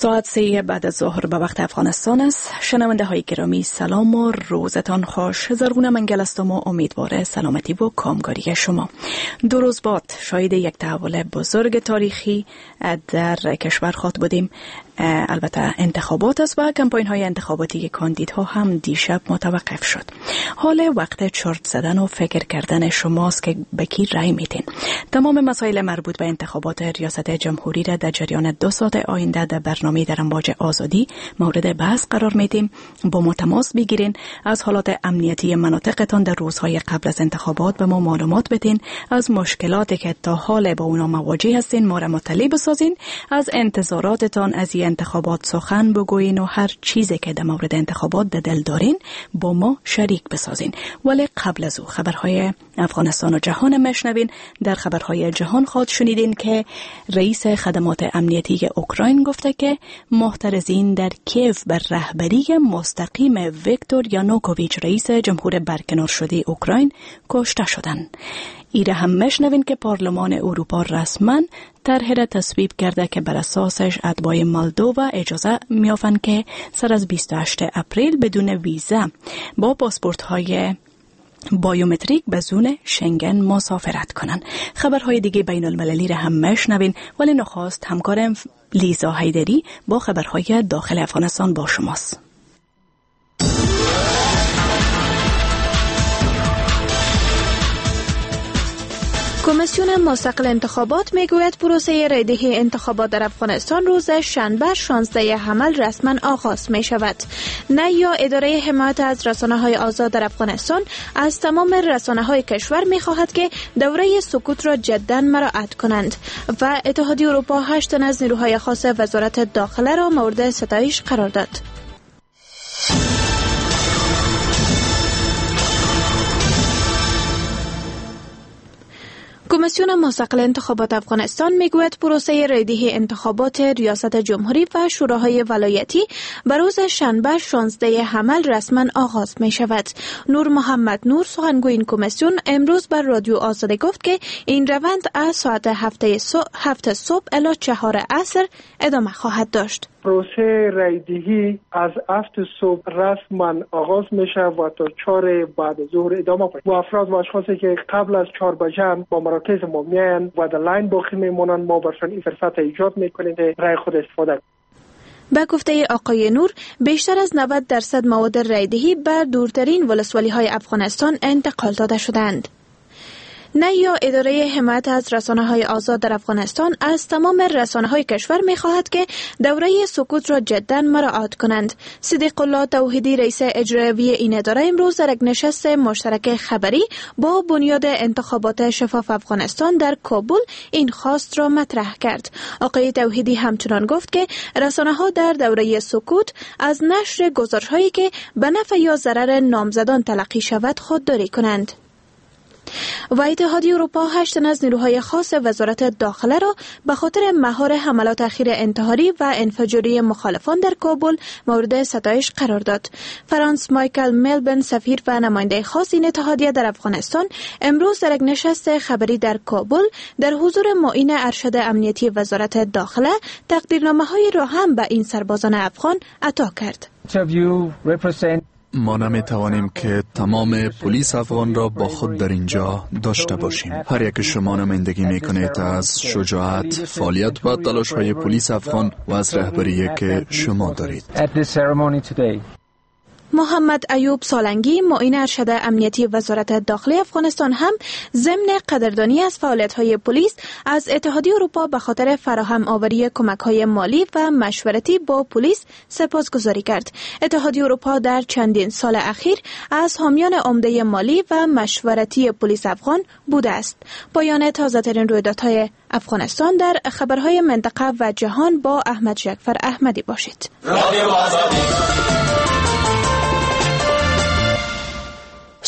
ساعت 3 بعد از ظهر به وقت افغانستان است. شنونده های گرامی سلام و روزتان خوش. زرگونه منگل استم و امیدواره سلامتی و کامگاری شما. 2 روز بعد شاهد یک تحول بزرگ تاریخی در کشور خواهد بودیم. البته انتخابات است و کمپاین های انتخاباتی کاندیدها هم دیشب متوقف شد. حال وقت چرت زدن و فکر کردن شماست که به کی رای میدین. تمام مسائل مربوط به انتخابات ریاست جمهوری را در جریان 2 ساعت آینده در برنامه در امواج آزادی مورد بحث قرار میدیم. با ما تماس بگیرین، از حالات امنیتی مناطقتان در روزهای قبل از انتخابات به ما معلومات بدین، از مشکلاتی که تا حال با اونا مواجه هستین ما را مطلع بسازین، از انتظاراتتان از انتخابات سخن بگوین و هر چیزی که در مورد انتخابات در دل دارین با ما شریک بسازین. ولی قبل از او خبرهای افغانستان و جهان مشنوین. در خبرهای جهان خواهد شنیدین که رئیس خدمات امنیتی اوکراین گفته که محترزین در کیف بر رهبری مستقیم ویکتور یانوکوویچ رئیس جمهور برکنار شده اوکراین کشته شدند. ایره هم مشنوین که پارلمان اروپا رسما طرحی را تصویب کرده که بر اساسش اتباع مالدووا اجازه می‌یابند که سر از 28 اپریل بدون ویزا با پاسپورت‌های بایومتریک به زون شنگن مسافرت کنند. خبرهای دیگه بین المللی را هم مشنوین، ولی نخست همکارم لیزا حیدری با خبرهای داخل افغانستان با شماست. کمیسیون مستقل انتخابات میگوید پروسه رایدهی انتخابات در افغانستان روز شنبه 16 حمل رسما آغاز می شود. نیا اداره حمایت از رسانه‌های آزاد در افغانستان از تمام رسانه‌های کشور می خواهد که دوره سکوت را جداً مراعات کنند و اتحادیه اروپا 8 تن از نیروهای خاص وزارت داخله را مورد ستایش قرار داد. کمیسیون مستقل انتخابات افغانستان میگوید پروسه رایدهی انتخابات ریاست جمهوری و شوراهای ولایتی به روز شنبه 16 حمل رسما آغاز می شود. نور محمد نور سخنگوی این کمیسیون امروز بر رادیو آزادی گفت که این روند از ساعت 7 صبح الی 4 عصر ادامه خواهد داشت. پروسه رایدهی از 7 صبح رسما آغاز میشه و تا 4 بعد ظهر ادامه پیدا. و افراد و اشخاصی که قبل از 4 بجه با مراکز ما میان و در لاین باقی میمونن ما برشان این فرصت ایجاد میکنیم که رای خود استفاده کنند. به گفته آقای نور بیشتر از 90% مواد رایدهی بر دورترین ولسوالی‌های افغانستان انتقال داده شدند. نیا اداره حمایت از رسانه‌های آزاد در افغانستان از تمام رسانه‌های کشور می‌خواهد که دوره سکوت را جداً مراعات کنند. صدیق الله توحیدی رئیس اجرایی این اداره امروز در یک نشست مشترک خبری با بنیاد انتخابات شفاف افغانستان در کابل این خواست را مطرح کرد. آقای توحیدی همچنان گفت که رسانه‌ها در دوره سکوت از نشر گزارش‌هایی که به نفع یا ضرر نامزدان تلقی شود خودداری کنند. و اتحادیه اروپا 8 تن از نیروهای خاص وزارت داخله را به خاطر مهار حملات اخیر انتحاری و انفجاری مخالفان در کابل مورد ستایش قرار داد. فرانس مایکل ملبن سفیر و نماینده خاص این اتحادیه در افغانستان امروز در یک نشست خبری در کابل در حضور معین ارشد امنیتی وزارت داخله تقدیرنامه‌های را هم به این سربازان افغان عطا کرد. ما نمی‌توانیم که تمام پلیس افغان را با خود در اینجا داشته باشیم. هر یک شما نمایندگی می‌کنید از شجاعت، فعالیت و تلاش‌های پلیس افغان و از رهبری که شما دارید. محمد ایوب سالنگی معین ارشد امنیتی وزارت داخلی افغانستان هم ضمن قدردانی از فعالیت‌های پلیس از اتحادیه اروپا به خاطر فراهم آوری کمک‌های مالی و مشورتی با پلیس سپاسگزاری کرد. اتحادیه اروپا در چندین سال اخیر از حامیان عمده مالی و مشورتی پلیس افغان بوده است. پایان تازه‌ترین رویدادهای افغانستان در خبرهای منطقه و جهان با احمد جعفر احمدی باشید.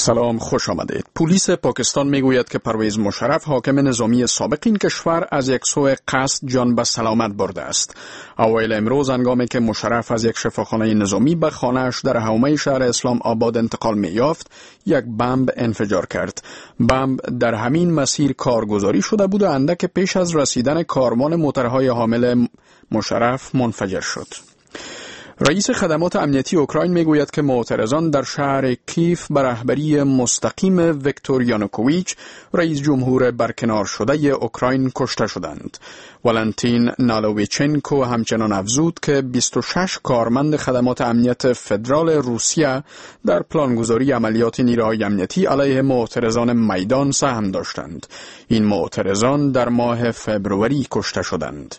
سلام، خوش آمدید. پلیس پاکستان میگوید که پرویز مشرف حاکم نظامی سابق این کشور از یک سوء قصد جان به سلامت برده است. اوایل امروز هنگامی که مشرف از یک شفاخانه نظامی به خانه‌اش در حومه شهر اسلام آباد انتقال می‌یافت، یک بمب انفجار کرد. بمب در همین مسیر کارگزاری شده بود و اندک پیش از رسیدن کاروان موترهای حامل مشرف منفجر شد. رئیس خدمات امنیتی اوکراین میگوید که معترضان در شهر کیف به رهبری مستقیم ویکتور یانوکوویچ، رئیس جمهور برکنار شده اوکراین، کشته شدند. والنتین نالوویچنکو همچنان افزود که 26 کارمند خدمات امنیت فدرال روسیه در پلانگذاری عملیات نیروهای امنیتی علیه معترضان میدان سهم داشتند. این معترضان در ماه فبروری کشته شدند.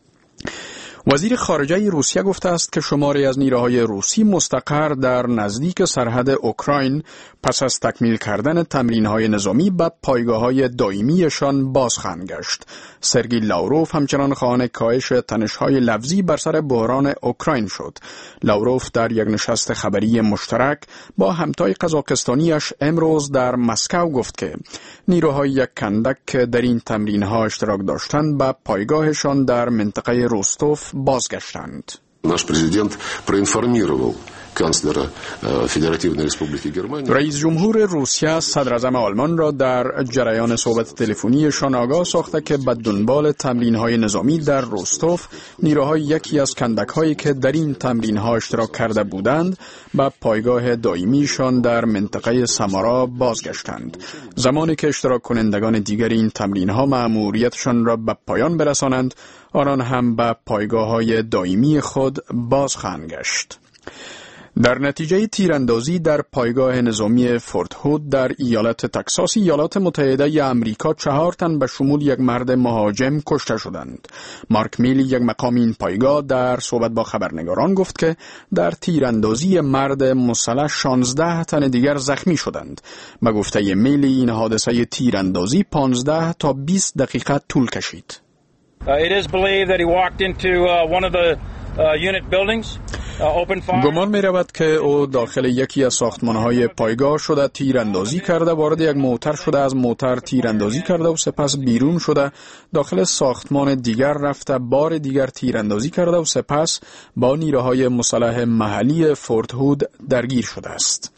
وزیر خارجه روسیه گفته است که شماری از نیروهای روسی مستقر در نزدیک سرحد اوکراین پس از تکمیل کردن تمرین‌های نظامی به پایگاه‌های دائمیشان باز خواهند گشت. سرگئی لاوروف همچنان خواهان کاهش تنش‌های لفظی بر سر بحران اوکراین شد. لاوروف در یک نشست خبری مشترک با همتای قزاقستانیش امروز در مسکو گفت که نیروهای یک کندک که در این تمرین‌ها اشتراک داشتند به پایگاهشان در منطقه روستوف بازگشتند. ناش پرزیدنت проинформировал کانسلر فدراتیو ریسپوبلیک گرمانیا. رئیس جمهور روسیه صدر اعظم آلمان را در جریان صحبت تلفنیشان آگاه ساخته که به دنبال تمرین‌های نظامی در روستوف، نیروهای یکی از کندک‌هایی که در این تمرین‌ها اشتراک کرده بودند به پایگاه دائمیشان در منطقه سامارا بازگشتند. زمانی که اشتراک کنندگان دیگر این تمرین‌ها مأموریتشان را به پایان برسانند، آنان هم به پایگاه‌های دائمی خود باز خواهند گشت. در نتیجه تیراندازی در پایگاه نظامی فورت هود در ایالت تکساس، ایالات متحده آمریکا، 4 تن به شمول یک مرد مهاجم کشته شدند. مارک میلی، یک مقام این پایگاه، در صحبت با خبرنگاران گفت که در تیراندازی مرد مسلح 16 تن دیگر زخمی شدند. به گفته میلی این حادثه تیراندازی 15 تا 20 دقیقه طول کشید. It is believed that he walked into one of the unit buildings. گمان می رود که او داخل یکی از ساختمان‌های پایگاه شده تیراندازی کرده، وارد یک موتر شده، از موتر تیراندازی کرده و سپس بیرون شده داخل ساختمان دیگر رفته، بار دیگر تیراندازی کرده و سپس با نیروهای مسلح محلی فورت هود درگیر شده است.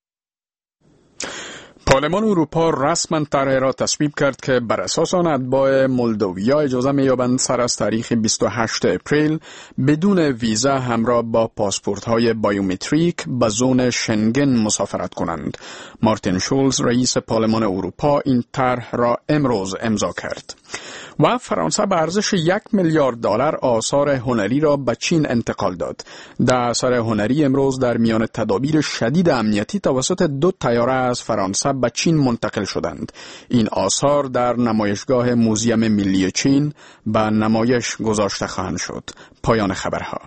پارلمان اروپا رسما طرحی را تصویب کرد که بر اساس آن اتباع مولدویا اجازه می‌یابند سر از تاریخ 28 اپریل بدون ویزا همراه با پاسپورت‌های بایومتریک به زون شنگن مسافرت کنند. مارتین شولز، رئیس پارلمان اروپا، این طرح را امروز امضا کرد. و فرانسه به ارزش $1 میلیارد آثار هنری را به چین انتقال داد. ده آثار هنری امروز در میان تدابیر شدید امنیتی توسط 2 طیاره از فرانسه به چین منتقل شدند. این آثار در نمایشگاه موزیم ملی چین به نمایش گذاشته خواهند شد. پایان خبرها.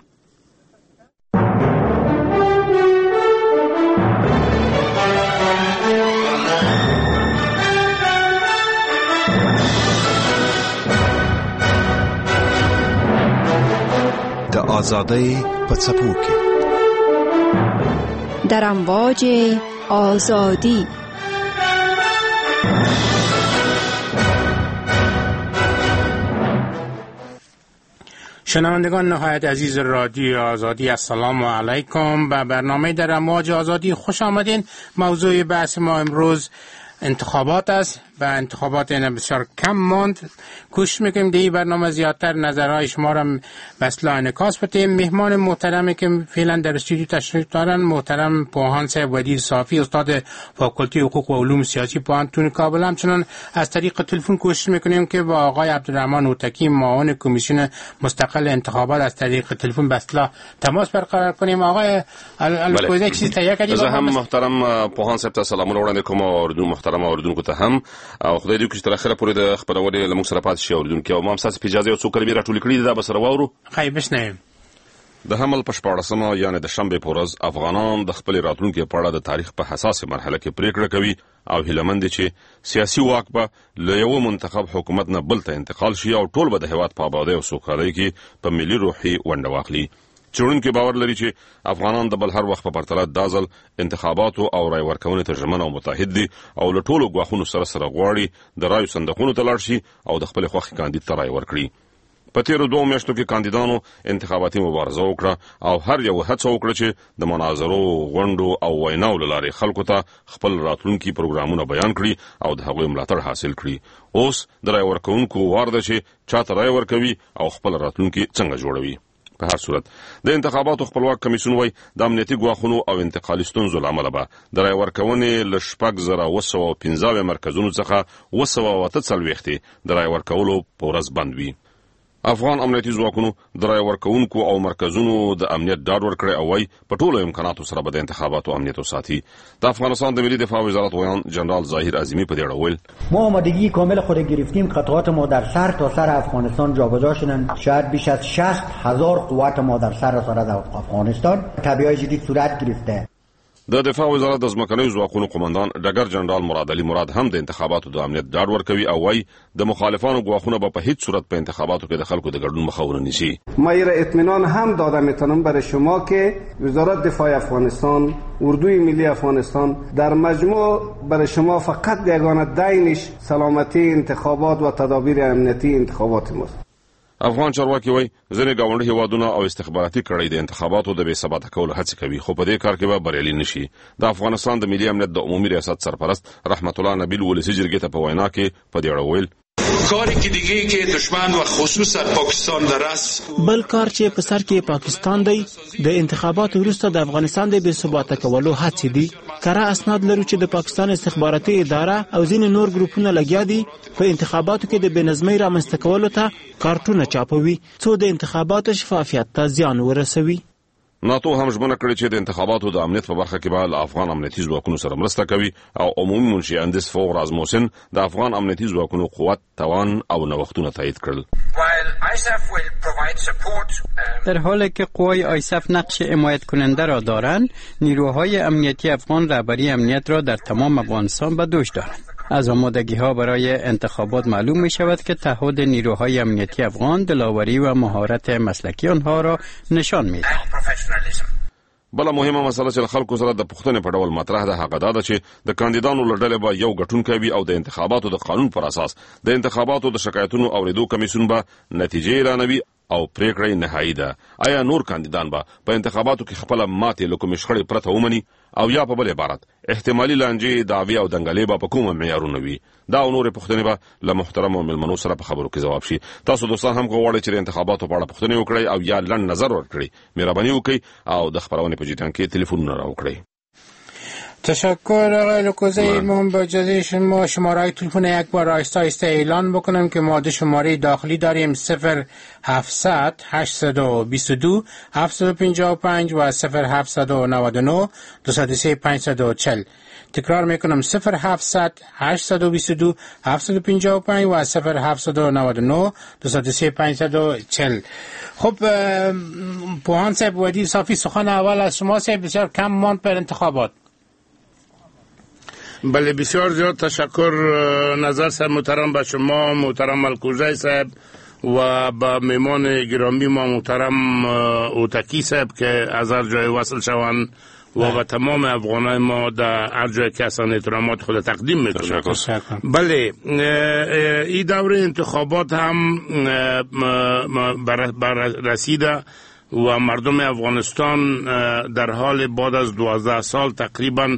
د آزادۍ په څپو کې در امواج آزادی. شنوندگان نهایت عزیز رادیو آزادی، السلام علیکم. به برنامه در امواج آزادی خوش آمدین. موضوع بحث ما امروز انتخابات است و انتخابات این بسیار کم ماند. کوشش میکنیم در این برنامه زیادتر نظرهای شما را به اصلاح انعکاس بدیم. مهمان محترمی که فعلا در استودیو تشریف دارن محترم پوهان صاحب ودیع صافی، استاد فاکولته حقوق و علوم سیاسی پوهنتون کابل. همچنان از طریق تلفن کوشش میکنیم که با آقای عبدالرحمن اوتکی، معاون کمیسیون مستقل انتخابات، از طریق تلفن به اصلاح تماس برقرار کنیم. آقای الکوزه چیزی تهیه کردید؟ هم محترم پوهان صاحب سلامونه وړاندې کوم او اردو محترم اوردونکو ته هم او خدای دې وکړي چې تر اخره پورې د خبرونه لموږ سره پاتې شي اوردونکو. او ما هم تاسو په اجازه یو څو کلمې راټولې کړې دي دا به سره واورو. خیر بشنویم. د حمل په 14مه یعنی د شنبه په ورځ افغانان د خپل راتلونکي په اړه د تاریخ په حساسه مرحله کې پریکړه کوي او هیلمند دي چې سیاسي واک به له یو منتخب حکومت نه بل ته انتقال شي او ټول به د هیواد په آبادی او سوکالۍ کې په ملي روحي ونډه واخلي. چونکه باور لري چې افغانان د بل هر وخت په پرتله دازل انتخاباتو او رای ورکونې ته ژمن او متحد دي او له ټولو غواخونو سره غواړي د رایو صندوقونو ته لاړ شي او د خپل خوښ کاندید ته رای ورکړي. په تیرو 2 میاشتو کې کاندیدانو انتخاباتي مبارزه وکړه او هر یو هڅه وکړه چې د مناظرو، غونډو او ویناو له لارې خلکو ته خپل راتلونکي پروګرامونه بیان کړي او د هغوی ملاتړ حاصل کړي. اوس د رای ورکوونکو وار ده چې چاته رای ورکوي او خپل راتلونکي څنګه جوړوي. په هر صورت د انتخاباتو خپلواک کمیسیون وایي د امنیتي ګواښونو او انتقالي ستونزو له امله به د رای ورکونې له 6,915 مرکزونو څخه 948 د رای ورکولو په ورځ بند وي. افغان امنیتي ځواکونو د رای ورکوونکو او مرکزونو د امنیت ډاډ ورکړی او وايي په ټولو امکاناتو سره به د انتخاباتو امنیت وساتي. د افغانستان د ملي دفاع وزارت ویان جنرال ظاهر عظیمی په دې اړه وویل: ما آمادگی کامل خود گرفتیم. قطعات ما در سر تا سر افغانستان جابجا شدند. شاید بیش از 60,000 قوت ما در سر افغانستان تبعیض جدید صورت گرفته. د دفاع وزارت د ځمکنیو ځواکونو قومندان ډګر جنرال مراد علي مراد هم د انتخاباتو د امنیت ډاډ ورکوي او وايي د مخالفانو ګواښونه به په هیڅ صورت په انتخاباتو کې د خلکو د ګډون مخه ونه نیسي. ما اطمینان هم داده میتونم برای شما که وزارت دفاع افغانستان، اردوی ملی افغانستان در مجموع برای شما فقط یگانه دینش سلامتی انتخابات و تدابیر امنیتی انتخابات ماست. افغان چارواکي وایي ځینې ګاونډي هیوادونه او استخباراتي کړۍ د انتخاباتو د بې ثباته کولو هڅې کوي، خو په دې کار کې به بریالي نشي. د افغانستان د ملي امنیت د عمومي ریاست سرپرست رحمت الله نبیل ولسی جرګې ته په وینا کې په دې اړه وویل: کاری که دیگه که دشمن و خصوصا پاکستان در است، بل کار چې په سر کې پاکستان دی د انتخاباتو وروسته د افغانستان د بې ثباته کولو هڅې دي. کره اسناد لرو چې د پاکستان استخباراتي اداره او ځینې نور ګروپونه لګیا دي په انتخاباتو کې د بې نظمۍ رامنځته کولو ته کارتونه چاپوي څو د انتخاباتو شفافیت ته زیان ورسوي. ناتو هم ژمنه کړې چې د انتخاباتو د امنیت په برخه کې به له افغان امنیتي ځواکونو سره مرسته کوي او عمومي منشي اندیس فوق رازموسن د افغان امنیتي ځواکونو قوت، توان او نوښتونه تایید کړل. در حالی که قوای آیسف نقش حمایت کننده را دارند، نیروهای امنیتی افغان رهبری امنیت را در تمام افغانستان به دوش دارند. از آمادگی ها برای انتخابات معلوم می شود که تعهد نیروهای امنیتی افغان دلاوری و مهارت مسلکی آنها را نشان می دهد. بله مهمه مسله چې خلکو سره د پوښتنې په ډول مطرح ده هغه دا ده چې د کاندیدانو له ډلې به یو ګټونکی وي او د انتخاباتو د قانون پر اساس د انتخاباتو د شکایتونو اوریدو کمیسیون به نتیجې اعلانوي او پریکړه نهایی ده. آیا نور کاندیدان به په انتخاباتو کې خپل ماتې له کومې شخړې پرته ومني او یا په بل عبارت احتمالي لانجې، دعوې او دنګلې به په کومه معیارونه وي؟ دا او نورې پوښتنې به له محترمو مېلمنو سره په خبرو کې ځواب شي. تاسو دوستان هم غواړئ چې د انتخاباتو په اړه پوښتنې وکړئ او یا لنډ نظر ورکړئ، مهرباني وکړئ او د خبرونې په جریان کې تلیفونونه راوکړئ. تشکر آقای لوکوزی. ما با اجازه شما شماره تلفن یک بار آهسته آهسته اعلان بکنم که ما شماره داخلی داریم 0700 822 755 و 0799 203 540. تکرار میکنم 0700 822 755 و 0799 203 540. خب پوهان صاحب ودی صافی سخن اول از شما صاحب، بسیار کم ماند پر انتخابات. بله بسیار زیاد تشکر نظر صاحب محترم به شما، محترم الکوزی صاحب و به میمان گرامی ما محترم اوتکی صاحب که از هر جای وصل شوند و به تمام افغانای ما در هر جای که هستند احترامات خود تقدیم میکنم. بله این دوره انتخابات هم رسیده و مردم افغانستان در حال بعد از 12 سال تقریبا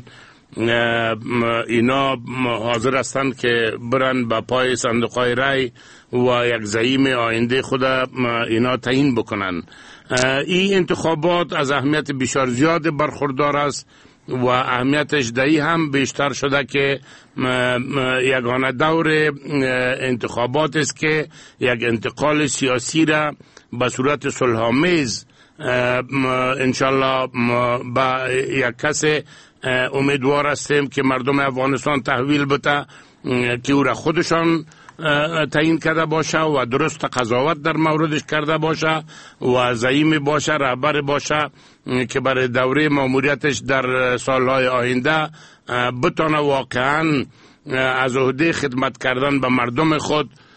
اینا حاضر هستند که برن به پای صندوقهای رای و یک زعیم آینده خود اینا تعیین بکنن. این انتخابات از اهمیت بسیار زیاد برخوردار است و اهمیتش دایی هم بیشتر شده که یگانه دور انتخابات است که یک انتقال سیاسی را به صورت صلح‌آمیز انشالله با یک کس امیدوار هستیم که مردم افغانستان تحویل بده که او را خودشان تعیین کرده باشه و درست قضاوت در موردش کرده باشه و زعیم باشه، رهبر باشه که برای دوره ماموریتش در سالهای آینده بتونه واقعا از عهده خدمت کردن به مردم خود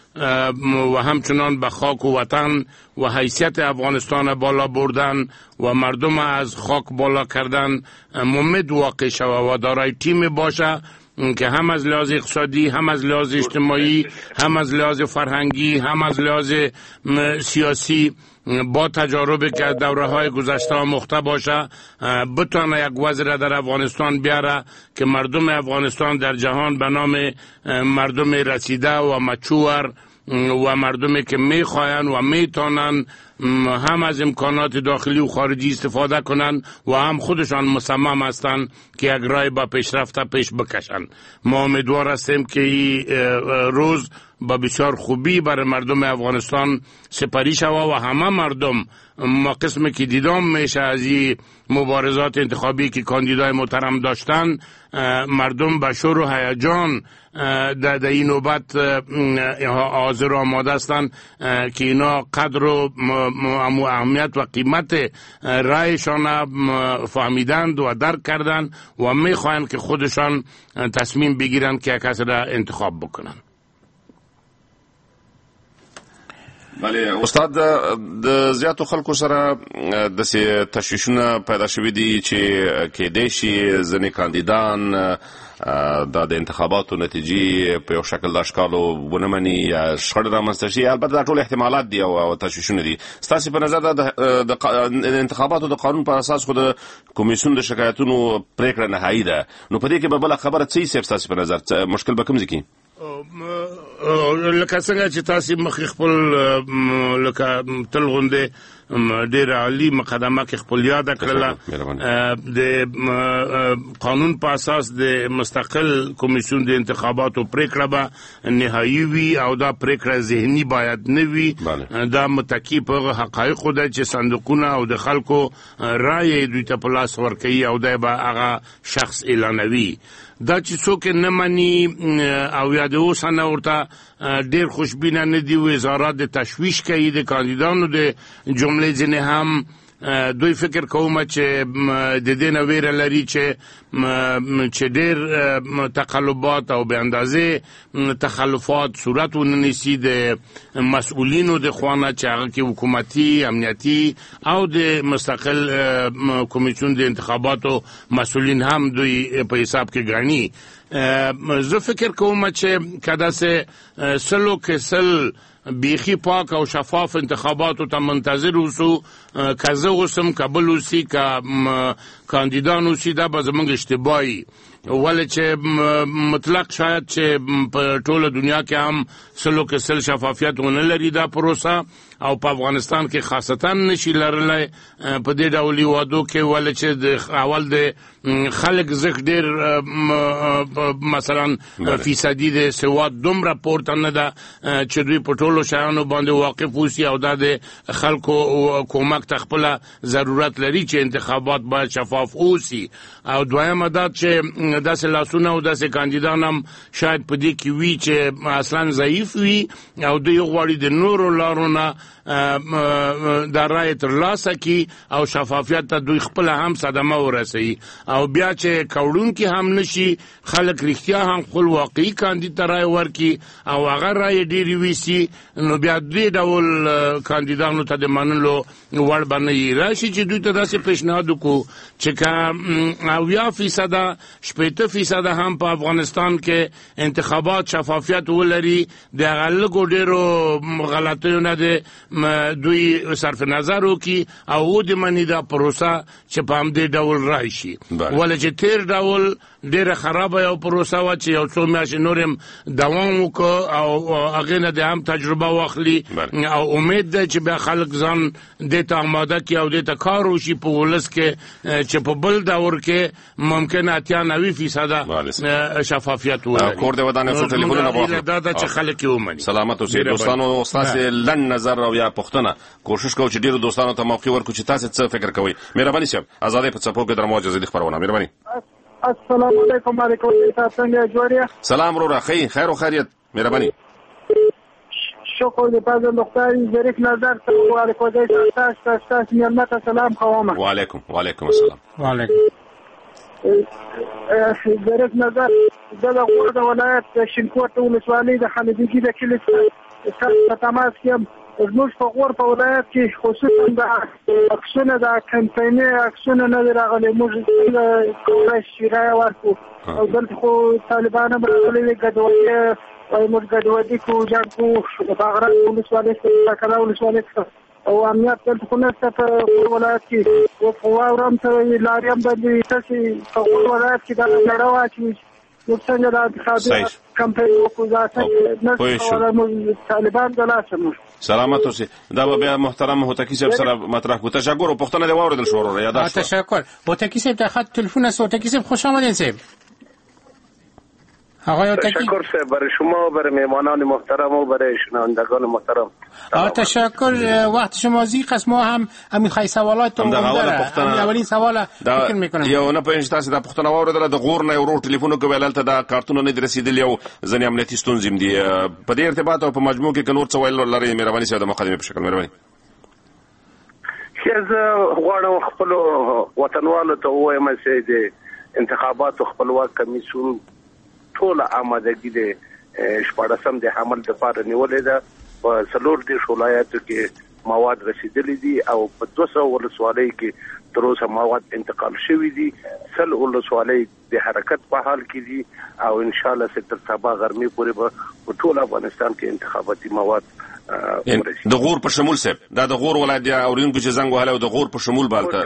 و همچنان به خاک و وطن و حیثیت افغانستان بالا بردن و مردم از خاک بالا کردن ممد واقع شود و دارای تیم باشه که هم از لحاظ اقتصادی، هم از لحاظ اجتماعی، هم از لحاظ فرهنگی، هم از لحاظ سیاسی با تجارب که دوره های گذشته مخته باشه بتونه یک وضع در افغانستان بیاره که مردم افغانستان در جهان به نام مردم رسیده و مچور و مردمی که میخواین و میتونن هم از امکانات داخلی و خارجی استفاده کنن و هم خودشان مصمم هستند که یک راه با پیشرفت پیش بکشن. ما امیدوار هستیم که این روز با بسیار خوبی برای مردم افغانستان سپری شود و همه مردم ما قسمی که دیدم میشه از این مبارزات انتخابی که کاندیدای محترم داشتن، مردم به شور و هیجان در این نوبت حاضر و آماده هستند که اینا قدر و اهمیت و قیمت رایشان فهمیدند و درک کردند و میخواهند که خودشان تصمیم بگیرند که کسی را انتخاب بکنند. بله استاد، د زیاتو خلکو سره د تشویشونه پیدا شوي دي چې کېدای شي ځینې کاندیدان د انتخاباتو نتیجې په یو شکل د اشکالو ونه مني یا شخړې رامنځته شي. البته دا ټول احتمالات دي او تشویشونه دي. ستاسې په نظر د انتخاباتو د قانون په اساس خو د کمیسیون د شکایتونو پریکړه نهایي ده، نو په دې کې به بله خبره څه وي ستاسې په نظر مشکل به کوم ځای کې؟ لکه څنګه چې تاسو مخې خپل لکه تل غونډې ډېر عالی مقدمه کې خپل یاد کړله د قانون په اساس د مستقل کمیسیون د انتخاباتو پریکړه به نهایي وي او دا پریکړه ذهني باید نه وي. دا متکی په حقایقو ده چې صندوقونه او د خلکو رایې دوی ته په لاس ورکوي او دی به هغه شخص اعلانوي. دا چې څوک نه مني او یا د اوس نه ورته ډېر خوشبینه نه دي، وزارت د تشویش کوي د کاندیدانو د جملې ځینې هم دوی فکر کوم چې د دې نه ویره لري چې ډېر تقلبات او به اندازې تخلفات صورت ونیسي د مسؤلینو د خوانه چې هغه کې حکومتي، امنیتي او د مستقل کمیسیون د انتخاباتو مسؤلین هم دوی په حساب کې ګڼي. زه فکر کوم چې کدا سه سلو کې سل بیخی پاک او شفاف انتخاباتو ته منتظر اوسو، که زه اوسم کابل اوسي که کاندیدان اوسي، دا به زموږ اشتباهي ولې چې مطلق شاید چې په ټوله دنیا کې هم سلو کې سل شفافیت ونه لري دا پروسه او په افغانستان کې خاصتا نشي لرلی په دې ډول وادو کې ولې چې د اول د خلک زخ ډېر مثلا فیصدي د سواد دومره پورته نه ده چې دوی په ټولو شیانو باندې واقف اوسي او دا د خلکو کومک ته خپله ضرورت لري چې انتخابات باید شفاف اوسي. او دویمه دا چې داسې لاسونه او داسې کاندیدان هم شاید په دې کې وي چې اصلا ضعیف وي او دوی غواړي د نورو لارو نه دا رای ترلاسه کی او شفافیت ته دوی خپل هم صدمه ورسوي او بیا چې کوړونکي هم نشي خلک رښتیا هم خپل واقعي کاندید رای ورکي او هغه رای ډېری ویسي، نو بیا دې ډول کاندیدانو ته د منلو وړ باندې راشي چې دوی ته داسې پیشنهاد وکړو چې که 80% هم په افغانستان کې انتخابات شفافیت ولري، د هغه لږو ډېرو غلطیو نه د دوی صرف نظر وکي او د منی دا پروسه چې په همدې ډول راشي. ولې چې تیر ډول ډیره خرابه یو پروسه و چې یو څو میاشتې نور هم دوام وکړو او هغې نه د هم تجربه واخلي او امید ده چې بیا خلک ځان دې ته آماده کړي او دې ته کار وشي په ولس کې چې په بل دور کې ممکن 80-90% شفافیت ولري. کور دې ودانې څو ټلیفونونه واخلي دا چې خلک یې ومني. سلامت اوسئ دوستانو. ستاسې لنډ نظر او یا پوښتنه کوشش کوو چې ډېرو دوستانو ته موقع ورکړو چې تاسې څه فکر کوئ. مهرباني صاحب، ازادۍ په څپو کې در مو جزیدي خپرونه. مهرباني. السلام علیکم. وعلیکم السلام. څنګه جوړیه؟ سلام وروره. خیر و خیریت. مهرباني. شکر دې پازل دختری ظریف نظر ته وعلیکم السلام. میلمت سلام خوامه. وعلیکم السلام. وعلیکم ظریف نظر د غوړ ولایت شینکوټ ولسوالۍ د حمیدګي د کلي تماس کیم زموږ په غور په ولایت کې خصوصا د اکسونه د کمپایني اکسونه نه راغلي موږ کولای شي رای ورکو او دلته خو طالبان هم راغلي ګډوډي او موږ ګډوډي کو جنګو باغره ولسوالۍ څخه کله ولسوالۍ او امنیت دلته خو نشته په ولایت کې او په واورم ته لاریم باندې تاسو په ولایت کې دا لړوا چې څنګه د انتخابي کمپاین وکړه چې طالبان دلاسه سلامت اوسئ. دا به بیا محترم هوتکی صاحب سره مطرح کو. تشکر. پښتنه دی واوریدل شو ورو یاد شو. تشکر. هوتکی صاحب ته خط تلفن است. هوتکی صاحب خوش آمدین صاحب. آقای هوتکی تشکر صاحب برای شما و برای مهمانان محترم و برای شنوندگان محترم. تشکر. وقت شما زیق است. ما هم همین خی سوالات رو داره. اولین سوال فکر میکنم یو نه پېژنې تاسو د پښتنه واوریدل د غور نه ورو ټلیفون کوي لالته دا کارتونه نه رسیدلی او ځنې امنیتي ستونزې دي په دې ارتباط او په مجموع کې نور څه ویل لري مهرباني سره د مقدمه په شکل مهرباني. زه غواړم خپل وطنوالو ته ووایم چې د انتخاباتو خپلواک کمیسیون ټول آمادګي د 14 د حمل د پاره نیولې ده. په څلور د ولایتو کې مواد رسیدلي دي او په 200 ولسوالۍ کې تر اوسه مواد انتقال شوی دي. سل ولسوالۍ د حرکت په حال کې دي او ان شاء الله تر سبا غرمې پورې په ټول افغانستان کې انتخاباتي مواد د غور په شمول سه دا د غور ولایت دی او رینګو چې زنګ وهله او د غور په شمول بالته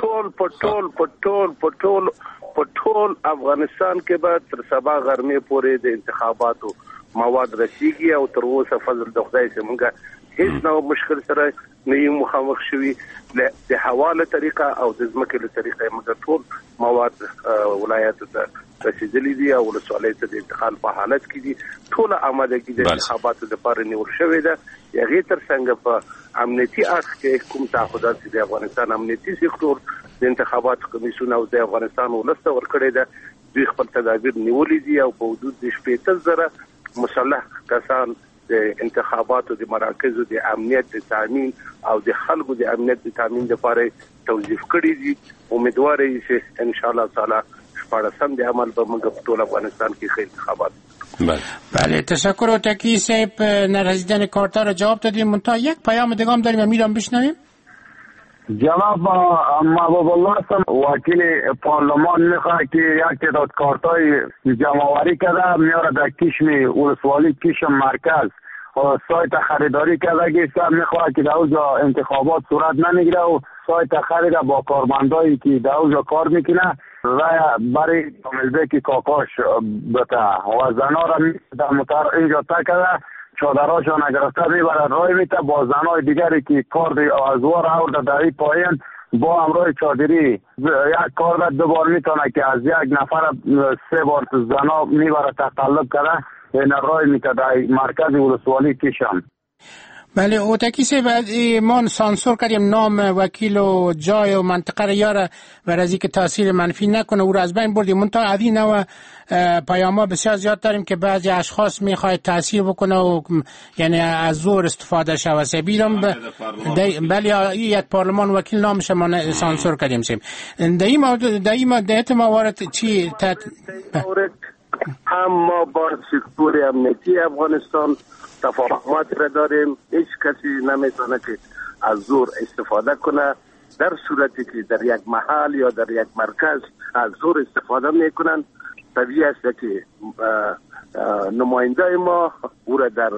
په ټول افغانستان کې به تر سبا غرمې پورې د انتخاباتو مواد رسیږي او تر اوسه فضل د خدای څخه هیڅ نو مشکل سره نه یو مخامخ شوی د حواله طریقه او د ځمکې له طریقې موږ ټول مواد ولایت ته رسیدلي دي او ولسوالۍ ته د انتقال په حالت کې دي. ټول آمادګي د انتخاباتو لپاره نیول شوې ده. یغې تر څنګه په امنیتي اړخ کې کوم تعهدات د افغانستان امنیتي سکتور د انتخاباتو کمیسیون او د افغانستان ولسته ورکړي ده دوی خپل تدابیر نیولې دي او په حدود د 15,000 مسلح کسان د انتخاباتو د مراکزو د امنیت د تامین او د خلکو د امنیت د تامین لپاره توظیف کړي دي. امیدوار یم چې ان شاء الله تعالی 14 د عمل به موږ په ټول افغانستان کې ښه انتخابات. بله تشکر. هوتکی صاحب نرسیدن کارتا را جواب دادیم. منتها یک پیام دیگه هم داریم میرم بشنویم. جناب محبوب الله صاحب وکیل پارلمان میخواد که یک تعداد کارتای جمع‌آوری کرده میاره در کشم ولسوالی کشم مرکز و سایت خریداری کرده که صاحب میخواد که در اونجا انتخابات صورت نمیگیره و سایت خرید با کارمندایی که در اونجا کار میکنه رای برای کاملبک کاکاش بته و زنا را در اینجا کرده چادراشان گرفته میبرد رای میته با زنای دیگری که کار ازوار آورده در این پایین با همراه چادری یک کار دو بار میتونه که از یک نفر 3 بار زنا میبره تقلب کرده این رای میته در مرکز ولسوالی کشم. بله هوتکی صاحب ما سانسور کردیم نام وکیل و جای و منطقه را یاره و از اینکه تاثیر منفی نکنه او را از بین بردیم. منتها از این نوع پیاما بسیار زیاد داریم که بعضی اشخاص میخواد تاثیر بکنه و یعنی از زور استفاده شود. سبیلم بله یک پارلمان وکیل نامش ما سانسور کردیم سیم. در موارد چی هم ما با سکتور امنیتی افغانستان تفاهمات را داریم. هیچ کسی نمیتونه که از زور استفاده کنه. در صورتی که در یک محل یا در یک مرکز از زور استفاده میکنن طبیعی است که نماینده ما او را در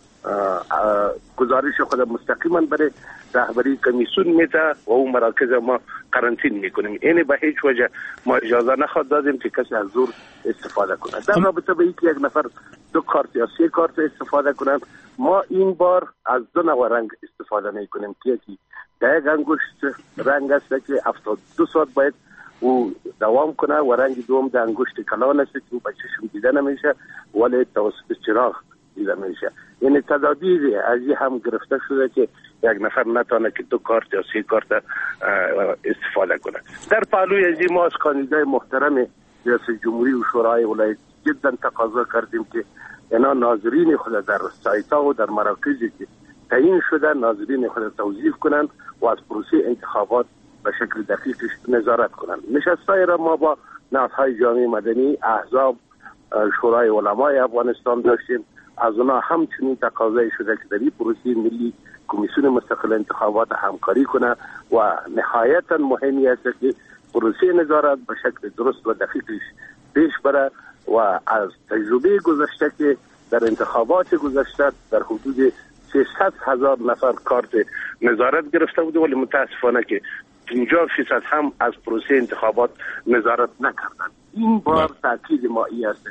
گزارش خود مستقیما برای رهبری کمیسیون میده و اون مراکز ما قرنطین میکنیم. این به هیچ وجه ما اجازه نخواهد دادیم که کسی از زور استفاده کنه. در رابطه به اینکه یک نفر 2 کارت یا 3 کارت استفاده کنند ما این بار از 2 نوع رنگ استفاده میکنیم که یکی در یک انگشت رنگ است که 72 ساعت باید او دوام کنه و رنگ دوم در انگشت کلان است که او به چشم دیده نمیشه ولی توسط چراغ دیده میشه. این تدابیر از این هم گرفته شده که یک نفر نتونه که 2 کارت یا 3 کارت استفاده کنه. در پهلوی از این ما از کاندیدای محترم ریاست جمهوری و شورای ولایت جدا تقاضا کردیم که اینا ناظرین خود در سایت‌ها و در مراکزی که تعیین شده ناظرین خود توظیف کنند و از پروسه انتخابات به شکل دقیق نظارت کنند. نشست‌های را ما با نهادهای جامعه مدنی، احزاب، شورای علمای افغانستان داشتیم از اونها همچنین تقاضای شده که در این پروسه ملی کمیسیون مستقل انتخابات همکاری کنه و نهایتا مهمی است که پروسه نظارت به شکل درست و دقیقش پیش بره و از تجربه گذشته که در انتخابات گذشته در حدود 300,000 نفر کارت نظارت گرفته بوده ولی متاسفانه که 50% هم از پروسه انتخابات نظارت نکردند. این بار تاکید ما ای است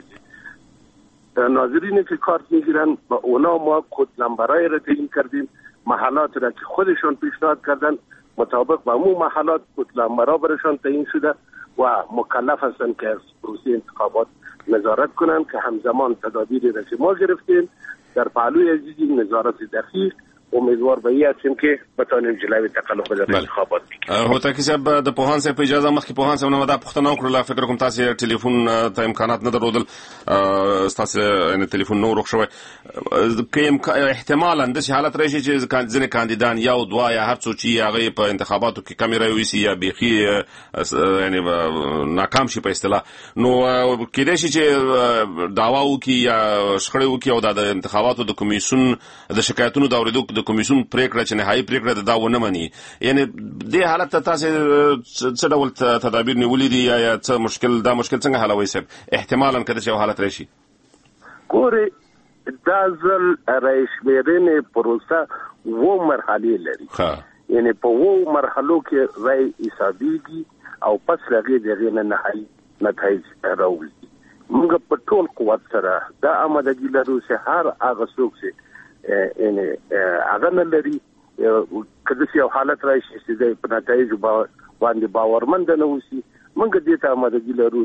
که ناظرین که کارت میگیرن با اونا ما کد نمبرای را تعیین کردیم، محلات را که خودشون پیشنهاد کردن مطابق با مو محلات کد نمبرها برشان تعیین شده و مکلف هستند که از پروسه انتخابات نظارت کنند که همزمان تدابیری را که ما گرفتیم در پهلوی عزیزی نظارت دقیق امیدوار به این هستیم که بتانیم جلوی تقلب در انتخابات بگیریم. هوتکی صاحب د پوهان صاحب په اجازه مخکې پوهان صاحب نه دا پوښتنه وکړله، فکر کوم تاسو ټلیفون ته امکانات نه درلودل، تاسو یعنی ټلیفون نو ورک شوی که احتمالا داسې حالت راشي چې ځینې کاندیدان یو دوه یا هر څو چې هغه په انتخاباتو کې کمې رایې ویسي یا بیخي یعنی ناکام شي په اصطلاح، نو کېدای شي چې دعوا وکړي یا شخړې وکړي او د انتخاباتو د کمیسیون د شکایتونو د اورېدو د کمیسیون پریکړه چې نهایي پریکړه دا ونه مني، یعنی دې حالت ته تاسو څه ډول تدابیر نیولي دي یا څه مشکل دا مشکل څنګه حلوي صاحب احتمالا کله چې حالت راشي؟ ګورې دا ځل رایشمېرنې پروسه و مرحلې لري، یعنی په و مرحلو کې رای حسابېږي او پس هغې د هغې نه نهایي نتایج راوځي. موږ په ټول قوت سره دا آمادګي لرو چې هر هغه څوک چې یعنی هغه نه لري که داسې یو حالت راشي چې دی په نتایجو باندې باورمند نه اوسي، موږ دې ته آمادګي لرو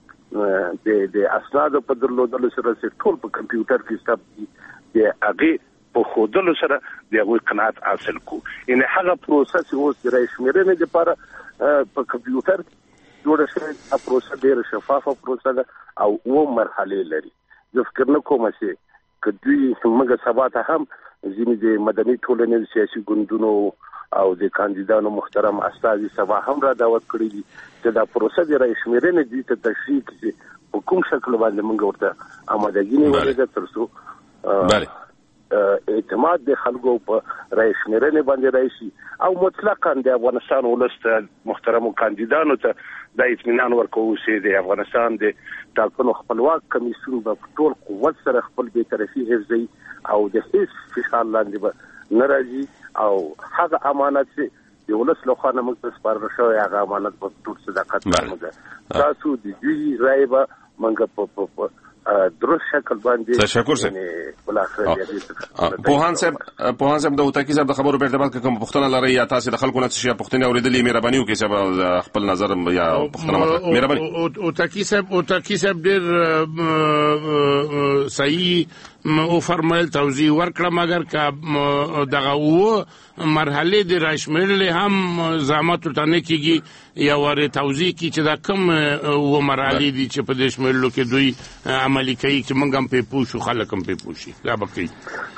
چې د اسنادو په درلودلو سره چې ټول په کمپیوټر کې ثبت دي د هغې په ښودلو سره د هغوی قناعت حاصل کړو. یعنی هغه پروسه چې اوس د رایشمېرنې دپاره په کمپیوټر جوړه شوې دا پروسه ډېره شفافه پروسه ده او اووه مرحلې لري. زه فکر نه کوم چې که دوی موږ سبا ته هم ځینې د مدني ټولنې سیاسي ګوندونو او د کاندیدانو محترم استازي سبا هم را دعوت کړي دي چې دا پروسه د رایشمېرنې دوی ته تشریح کړي په کوم شکل باندې موږ ورته آمادګي نیولې ده تر څو اعتماد د خلکو په رایشمېرنې باندې راشي او مطلقاً د افغانستان ولس ته محترمو کاندیدانو ته دا اطمینان ورکوو چې د افغانستان د ټاکنو خپلواک کمیسیون به په ټول قوت سره خپل بېطرفي حفظوي او د هېڅ فشار لاندې به نه راځي او هغه امانت چې د ولس لخوا نه موږ ته سپارل شوی هغه امانت به په ټول صداقت باندې تاسو د دوی رایې به موږ په درست شکل باندې تشکر سه پوهان صاحب د هوتکی صاحب د خبرو په ارتباط کې کوم پوښتنه لري یا تاسو د خلکو نه څه پوښتنه اوریدلې مهرباني وکړئ چې خپل نظر یا پوښتنه مهرباني. هوتکی صاحب ډېر صحیح او فرمایل توضیح ورکړه، مګر که دغه و مرحله د رایشمېرنې هم زحمت ورته نه کېږي یا ورې توضیح کړي چې دا کوم و مرحلې دي چې په دې شمېرلو کې دوی عملي کوي چې موږ هم پرې پوه شو خلک هم پرې پوه شي. دا به کوي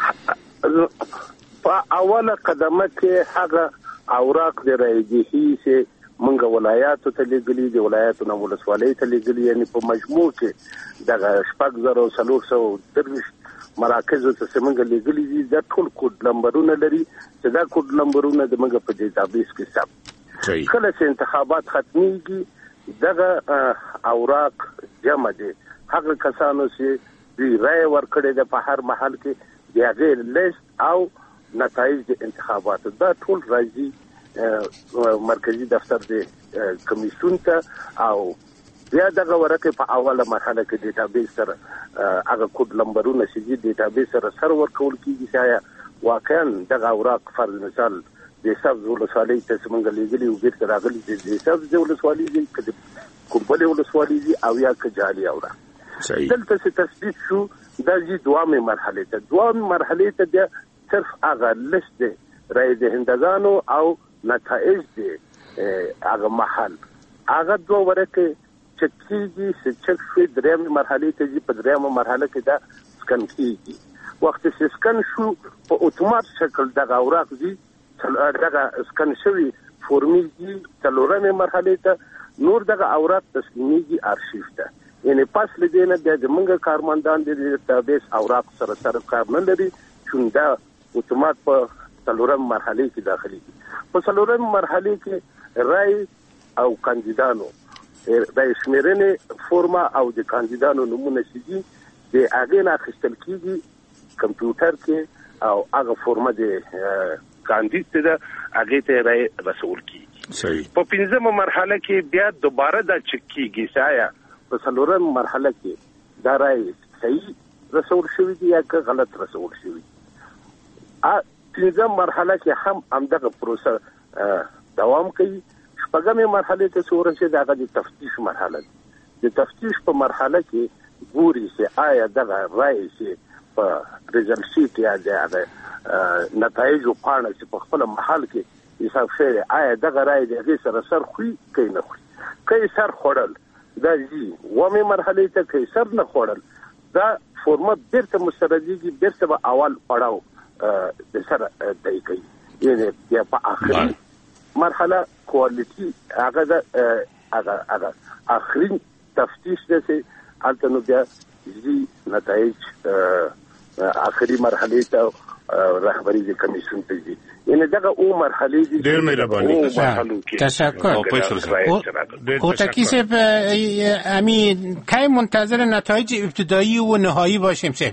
په اوله قدمه کې هغه اوراق د رایدهي چې موږ ولایاتو ته لېږلي د ولایاتو نه ولسوالۍ ته لېږلي، یعنې په مجموع کې دغه 6423 مراکزو ته چې موږ لېږلي دي دا ټول کوډ نمبرونه لري چې دا کوډ نمبرونه د موږ په ډیټابیس کې ثبت. کله چې انتخابات ختمیږي دغه اوراق جمع دي هغه کسانو چې دوی رایه ورکړې ده په هر محل کې د هغې لیست او نتایج د انتخاباتو دا ټول راځي مرکزی دفتر د کمیسیون ته او بیا دغه ورکه په اوله مرحله کې ډیټابیس سره هغه کوډ نمبرونه چې د ډیټابیس سره سرور کول کیږي چې واقعا دغه اوراق فرض مثال د سبز ولسوالۍ ته څنګه لېږلي او بیرته راغلي د سبز ولسوالۍ دي کوم بلې ولسوالۍ دي او یا کجالي اوراق دلته چې تثبیت شو دا جی دوامه مرحله ته د صرف هغه لیست د رای دهندگانو او نتایج د هغه محل هغه دوه ورکه چک کیږي چې چک شوی درېمه مرحله ته جی په درېمه مرحله کې دا سکن کیږي. وخت چې سکن شو په اتومات شکل دغه اوراق دي دغه سکن شوی فورمې دي څلورمه مرحله ته نور دغه اوراق تسلیميږي ارشیف ته. یعنی پس لدینه د موږ کارمندان د تابع اوراق سره کار نه لري چې دا اتومات په څلورم مرحله کې داخلي دي. په څلورم مرحله کې رای او کاندیدانو د شمیرنې فورما او د کاندیدانو نمونه سيږي د هغه نه اخیستل کیږي کمپیوټر کې او هغه فورما د کاندید ته هغه ته رای رسول کیږي. صحیح. په پنځمه مرحله کې بیا دوباره دا چک کیږي چې په څلورم مرحله کې دا رای صحیح رسول شوی دی یا که غلط رسول شوی. پنځم مرحله کې هم همدغه پروسه دوام کوي. شپږمه مرحله ته ورسېد هغه د تفتیش مرحله ده. د تفتیش په مرحله کې ګوري چې آیا دغه رای چې په ریزلټ شیټ یا د نتایجو پاڼه چې په خپل محل کې حساب شوی آیا دغه رای د هغې سره سر خوري که نه خوري. که سر خوړل دا ځي اومې مرحلې ته، که سر نه خوړل دا فورمه بیرته مستردیږي، بیرته به اول پړاو د سره دی کوي. یعنې بیا په آخري مرحله کوالیټي هغه د هغه آخري تفتیش ده چې هلته نو بیا ځي نتایج آخري مرحلې ته رهبری د کمیسیون ته ځي. یعنی دغه او مرحلې دي. ډېر مهرباني. تشکر. اوتکی صاحب امی کی منتظر نتایج ابتدایی و نهایی باشیم صاحب؟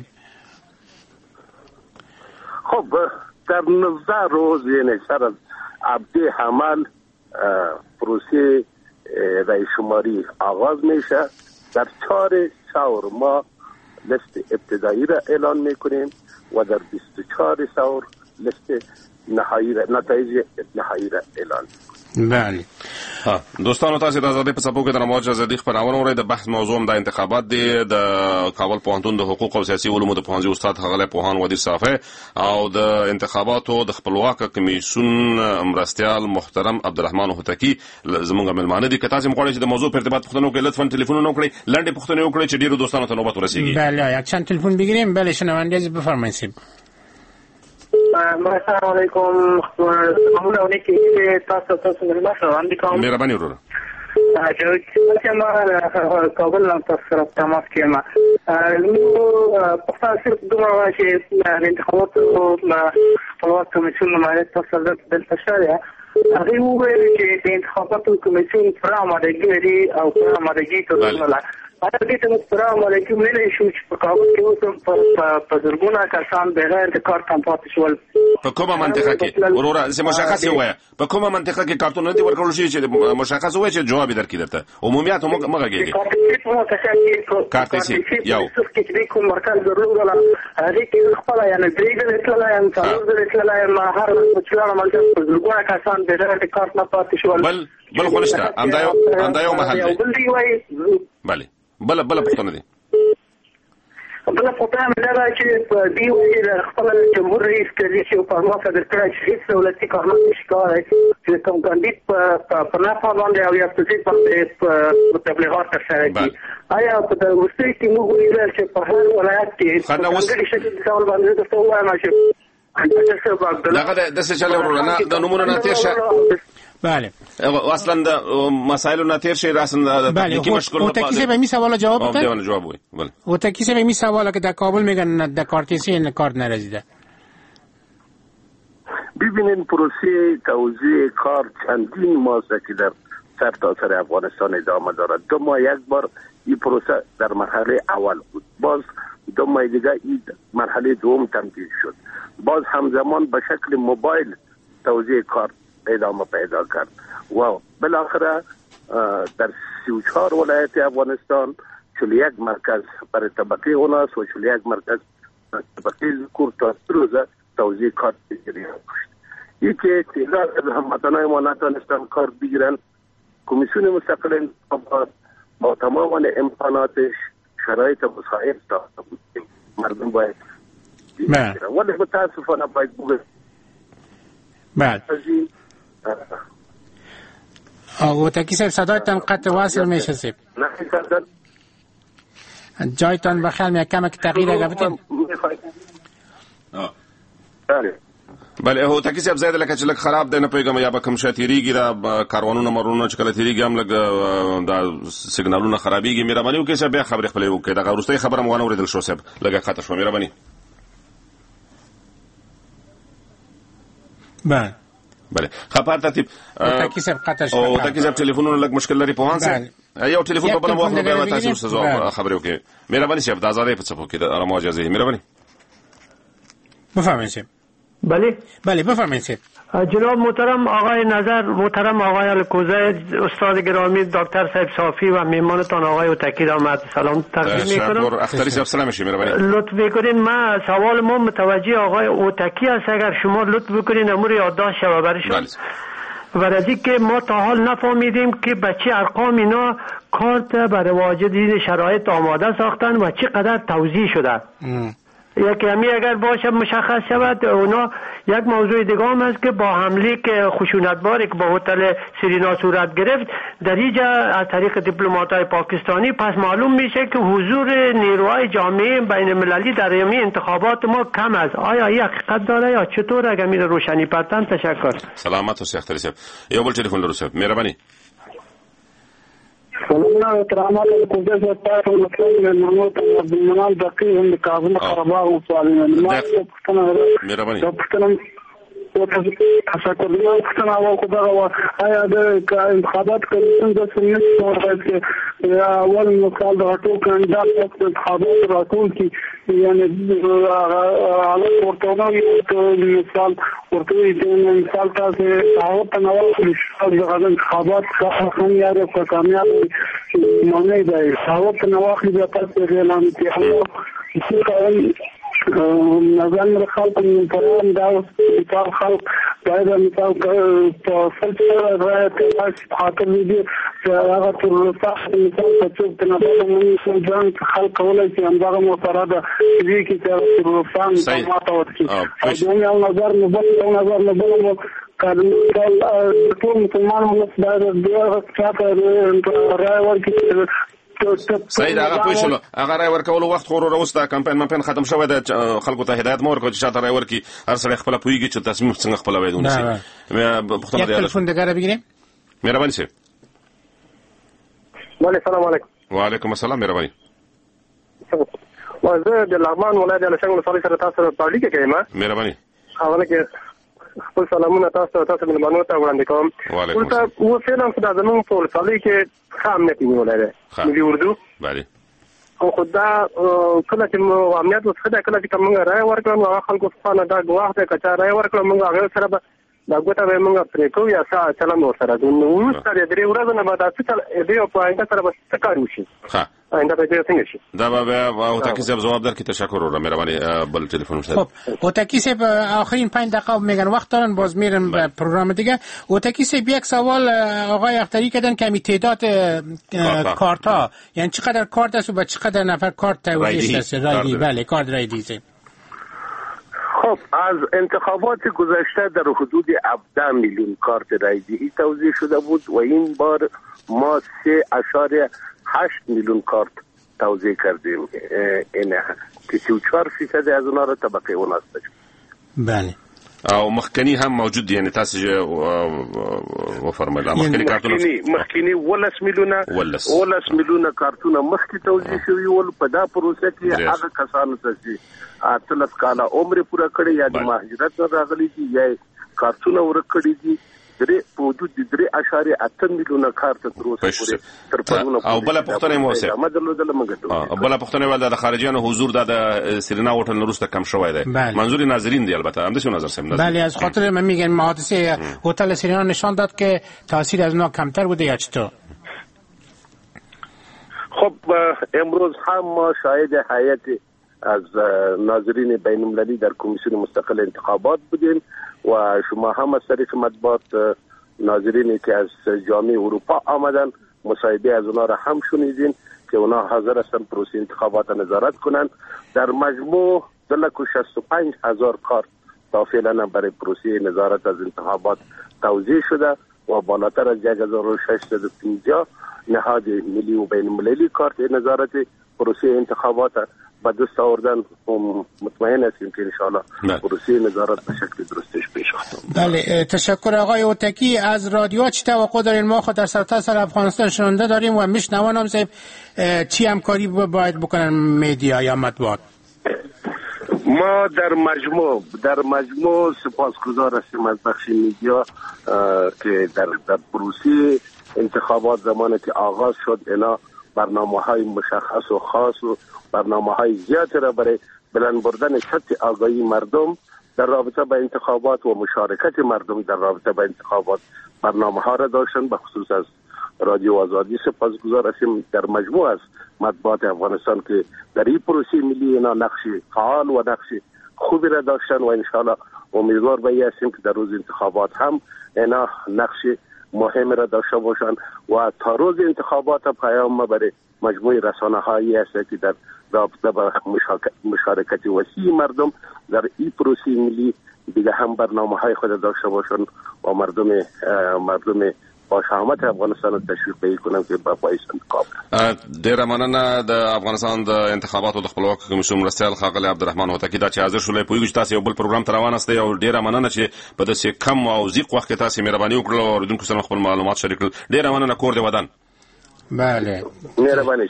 خب در 19 روز یعنی سر از ابدی عمل پروسه رای شماری آغاز میشه. در 4 ما لیست ابتدایی را اعلان میکنیم و در 24 لیست نتایج نهایی را اعلان. بله. دوستانو تاسو د آزادۍ په څپو کې د موج آزادۍ خبرونه اورئ. د بحث موضوع هم د انتخابات دی. د کابل پوهنتون د حقوق او سیاسي علومو د پوهنځي استاد ښاغلی پوهان ودیر صافی او د انتخاباتو د خپلواک کمیسیون مرستیال محترم عبدالرحمن هوتکی زموږ مېلمانه دي. که تاسو غواړئ چې د موضوع په ارتباط پوښتنه وکړئ لطفا ټلیفونونه وکړئ، لنډې پوښتنې وکړئ چې ډیرو دوستانو ته نوبت ورسیږي. بله یک چند تلفن بگیریم. بله شنونده بفرمایید. السلام علیکم. خبرونه ونه کې تاسو ملما روان دي کوم. مهرباني وروره. چې ما کابل نن تاسو سره تماس کړم. نو په تاسو دومره چې د انتخاباتو خپلواک کمیسیون نماینده تاسو دلته شاله هغه وویل چې د انتخاباتو کمیسیون پر آمادګي لري او پر آمادګي ته ځمله اته دې ته مسترام علیکم نه شو چې په کابل کې اوسم په زرګونه کسان بغیر د کارت پاتې شول. په کومه منطقه کې وروره چې مشخص وي په کومه منطقه کې کارتونه دي ورکول شي چې مشخص وي چې جواب درکې درته عمومیت مګه کېږي کارت سي یو کې کوم مرکز ضروري هغه کې خپل یعنی درې اطلاع یعنی څلور اطلاع ما هر مچلانه مرکز زرګونه کسان بغیر د کارت پاتې شول. بل خلشته انده یو محل دی. بله بل پښتنه دي. بل پښتنه مې دا چې په دی وایي خپل جمهور رئیس کې چې په موافقه درکړه چې هیڅ دولتي کارمند نشي کولای چې کوم کاندید په نافه باندې او یا په دې باندې تبلیغات ترسره کړي. آیا په دغه کې موږ ویل چې په هر ولایت کې څنګه شي ډول باندې تاسو وایم چې دغه د څه چل ورونه د نمونه نه تیر شه. بله اصلا د مسائل نه تیر شي اصلا بله اوتکی صاحب می سوال جواب بده. جواب وي. بله اوتکی صاحب می سوال که در کابل میگن در کارتیسی این کارت نرسیده. ببینین پروسه توزیع کار چندین ماست که در سرتاسر افغانستان ادامه دارد. 2 ماه یک بار این پروسه در مرحله اول بود، باز 2 ماه دیگه این مرحله دوم تمدید شد، باز همزمان به شکل موبایل توزیع کار ادامه پیدا کرد و بالاخره در 34 ولایت افغانستان 41 مرکز برای طبقه اوناس و 41 مرکز طبقه ذکور تا روزه توزیع کار بگیرید. یکی تعداد از هموطنان ما نتونستن کار بگیرن، کمیسیون مستقل انتخابات با تمام امکاناتش شرایط مساعد داشته بود مردم باید بگیرن، ولی متاسفانه باید بگیرن. بعد اوتکی صاحب صدایتان قطع واصل میشه صاحب. جایتان بخیر می کمک تغییر اگه بتین. بله هوتکی صاحب زید لکه چې لک خراب دی نه پیګم یا به کوم شي تیریږي دا کاروانونه مرونه چې کله تیریږي هم لګ دا سیګنالونه خرابېږي مهرباني وکړئ چې بیا خبرې خپلې وکړئ دا غوړستۍ خبره مو ونه اوریدل شو صاحب لګه خاطر شو مهرباني بله خبر ترتیب هوتکی صاحب قطع شو هوتکی صاحب ټلیفونونه لګ مشکل لري په هانسه یو ټلیفون په بل مخ به تاسو سره خبرې وکړئ مهرباني صاحب دا آزادې په څپو کې د رمو اجازه مهرباني بفرمایئ. بله بفرمایید. جناب محترم آقای نظر، محترم آقای الکوزه، استاد گرامی دکتر صاحب صافی و میمانتان آقای هوتکی را سلام تقدیم میکنم. اختری صاحب سلام شما مهربانی. لطف بکنین ما سوال ما متوجه آقای هوتکی است، اگر شما لطف بکنین امور یادداشت شود برشون. ورزی که ما تا حال نفهمیدیم که به چه ارقام اینا کارت برای واجد شرایط آماده ساختن و چقدر توزیع شده. یک همی اگر باشه مشخص شود. اونا یک موضوع دیگه هم است که با حمله که خشونتباری که با هتل سرینا صورت گرفت در اینجا از طریق دیپلمات‌های پاکستانی پس معلوم میشه که حضور نیروهای جامعه بین المللی در یمی انتخابات ما کم است. آیا این حقیقت داره یا چطور؟ اگر میره روشنی پرتن. تشکر. سلامت و اختری صاحب. یو بل تلفن لرو صاحب مهربانی. سلام احترامات القدس والطائف المسلمين المنوط بالمنال دقيق من كاظم قرباء وصالحين ما تشکر. یو پښتنه وکړه آیا د انتخابات کمیسیون د سنت ورغی چې اول مثال د ټول کاندیدات په انتخابات راټول کی یعنی علاوه ورته یو مثال ورته د مثال تاسو هغه په نوو د انتخابات څخه یاره په کامیاب معنی دی هغه په نوو د تاسو اعلان کیږي نظام خلق من فرام داوس مثال خلق دايما مثال فلسفة رأيت حاكم يجي هذا الصح مثال تشوف تنبأ من سودان خلق ولا شيء عندها مفردة ذيك تروفان ما توتكي الدنيا النظر نبض كان طول مسلمان مصدر بيها كاتر رأي وركي صحیح هغه پوه شو هغه راي ورکولو وخت خو وروسته دا کمپاین ختم شوی د خلکو ته هدایت مور کو چې شاته راي ورکی هر سره خپل پویږي چې تصمیم څنګه خپل وایونه شي پښتون دی تلیفون دغه بګینه مهرباني سي السلام علیکم. وعلیکم السلام مهرباني. زه د لغمان ولایت د څنګه صالح سره تاسو په اړیکه کې ما مهرباني اوله کې خپل سلامونه تاسو ملمنو ته وړاندې کوم. او فعلا په دغه په صالح کې خامنه نیولای دی ملي اردو بله او خدا کله چې امنیت وسخه کله چې کوم راي ورکړم هغه خلکو څخه دا غواړي چې کچا راي ورکړم موږ هغه سره دا ګوته موږ پرې کوو یا څه چلن ورسره نو ستاره درې ورځې نه بعد څه دی په انده سره څه کار وشي ها انده به څنګه شي دا به هوتکی صاحب جواب درکې تشکر و مهرباني بل تلفن شد. خب هوتکی صاحب آخرین 5 دقیقه میگن وقت دارن باز میرن به پروگرام دیگه. هوتکی صاحب یک سوال آقای اختری کردن که تعداد کارت ها یعنی چقدر کارت است و به چقدر نفر کارت توزیع است؟ رایدی بله کارت رایدی. خب از انتخابات گذشته در حدود 17 میلیون کارت رایدهی توزیع شده بود و این بار ما 3.8 میلیون کارت توزیع کردیم. این 34% از اونها را طبقه اوناست. بله. او مخکنی هم موجود یعنی تاسو و فرمایله مخکنی کارتونه مخکنی 18 میلیونه کارتونه مخکې توزیع شوی ول په دا پروسه کې هغه کسانو ته چې اتلس کاله عمر پوره کړی یا د مهاجرت راغلي دي یا کارتونه ورکړي دي درې په حدود 3.8 میلیونه کارت تر اوسه پورې تر پرونه او بل پښتنه مو سه بل پښتنه ول د خارجيانو حضور د سرینا هوټل وروسته کم شوی دی منظور ناظرین دی البته هم د نظر سم بله از خاطر من میگن حادثه هتل سرینا نشان داد که تاثیر از اونها کمتر بوده یا چطور؟ خب امروز هم ما شاهد هیئت از ناظرین بین المللی در کمیسیون مستقل انتخابات بودیم و شما هم از طریق مطبوعات ناظرینی که از جامعه اروپا آمدن مصاحبه از اونا را هم شنیدین که اونا حاضر هستن پروسه انتخابات نظارت کنند. در مجموع 265,000 کارت تا فعلا برای پروسه نظارت از انتخابات توزیع شده و بالاتر از 1650 نهاد ملی و بین المللی کارت نظارت پروسه انتخابات به دست آوردن مطمئن هستیم که انشاءالله پروسه نظارت به شکل درستش پیش خواهد. بله، تشکر آقای اوتکی. از رادیو چی توقع دارین؟ ما خود در سرتاسر افغانستان شنونده داریم و میشنوانم صاحب چی همکاری باید بکنن مدیا یا مطبوعات؟ ما در مجموع سپاسگزار هستیم از بخش میدیا که در پروسه انتخابات زمانی که آغاز شد اینا برنامه‌های مشخص و خاص و برنامه‌های زیادی را برای بلند بردن سطح آگاهی مردم در رابطه با انتخابات و مشارکت مردم در رابطه با انتخابات برنامه‌ها را داشتن. به خصوص از رادیو آزادی سپاسگزار هستیم در مجموع از مطبوعات افغانستان که در این پروسه ملی اینا نقش فعال و نقش خوبی را داشتن و انشاءالله امیدوار به این هستیم که در روز انتخابات هم اینا نقش مهم را داشته باشند و تا روز انتخابات پیام برای مجموعه رسانه‌هایی است که در رابطه با مشارکت وسیع مردم در این پروسه ملی دیگه هم برنامه‌های خود داشته باشند و مردم با شهامت افغانستان رو تشویق پیدا کنم که با پایش انتخاب. ډیره مننه د افغانستان د انتخاباتو د خپلواک کمیسیون مرستیال ښاغلی عبدالرحمن هوتکی دا چې حاضر شولای پوهیږو چې تاسو یو بل پروګرام ته روان یاست او ډیره مننه چې په داسې کم او ضیق وخت کې تاسو مهرباني وکړه او اوریدونکو سره خپل معلومات شریک کړل. ډیره مننه. کور دې ودان. بله، مهربانی.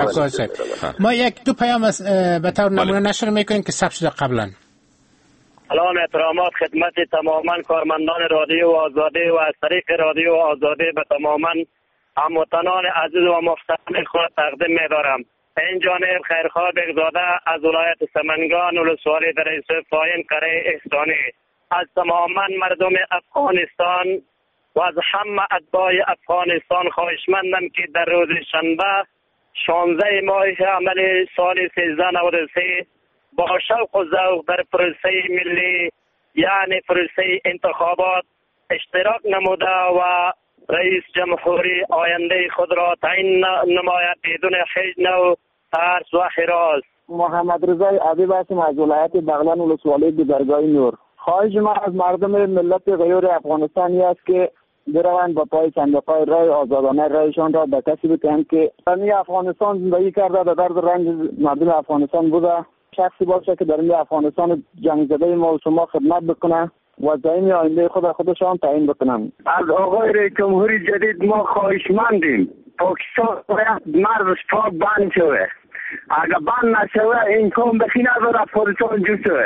ما یک دو پیام به طور نمونه نشر میکنیم که ثبت شده قبلا. سلام احترامات خدمت تماما کارمندان رادیو آزادی و از طریق رادیو آزادی به تماما هموطنان عزیز و محترم خود تقدیم می‌دارم. این جانب خیرخواه بگزاده از ولایت سمنگان ولسوالی در یوسف پایین قره احسانی از تماما مردم افغانستان و از همه اتباع افغانستان خواهشمندم که در روز شنبه 16 ماه عمل سال 1393 با شوق و ذوق در پروسه ملی یعنی پروسه انتخابات اشتراک نموده و رئیس جمهوری آینده خود را تعیین نماید بدون حزن و ترس و حراس. محمد رضا عبیب هستم از ولایت بغلان ولسوالی گذرگاه نور. خواهش ما از مردم ملت غیور افغانستانی است که بروند با پای صندوق‌های رای آزادانه رایشان را به کسی بکنند که در افغانستان زندگی کرده، به درد رنج مردم افغانستان بوده، شخصی باشه که در این افغانستان جنگ زده ما و شما خدمت بکنه و زعیم آینده خودشان تعیین بکنن. از آقای رئیس جمهوری جدید ما خواهشمندیم پاکستان باید مرزش پاک بند شوه. اگر بند نشوه این کام بخی نداره افغانستان جو شوه.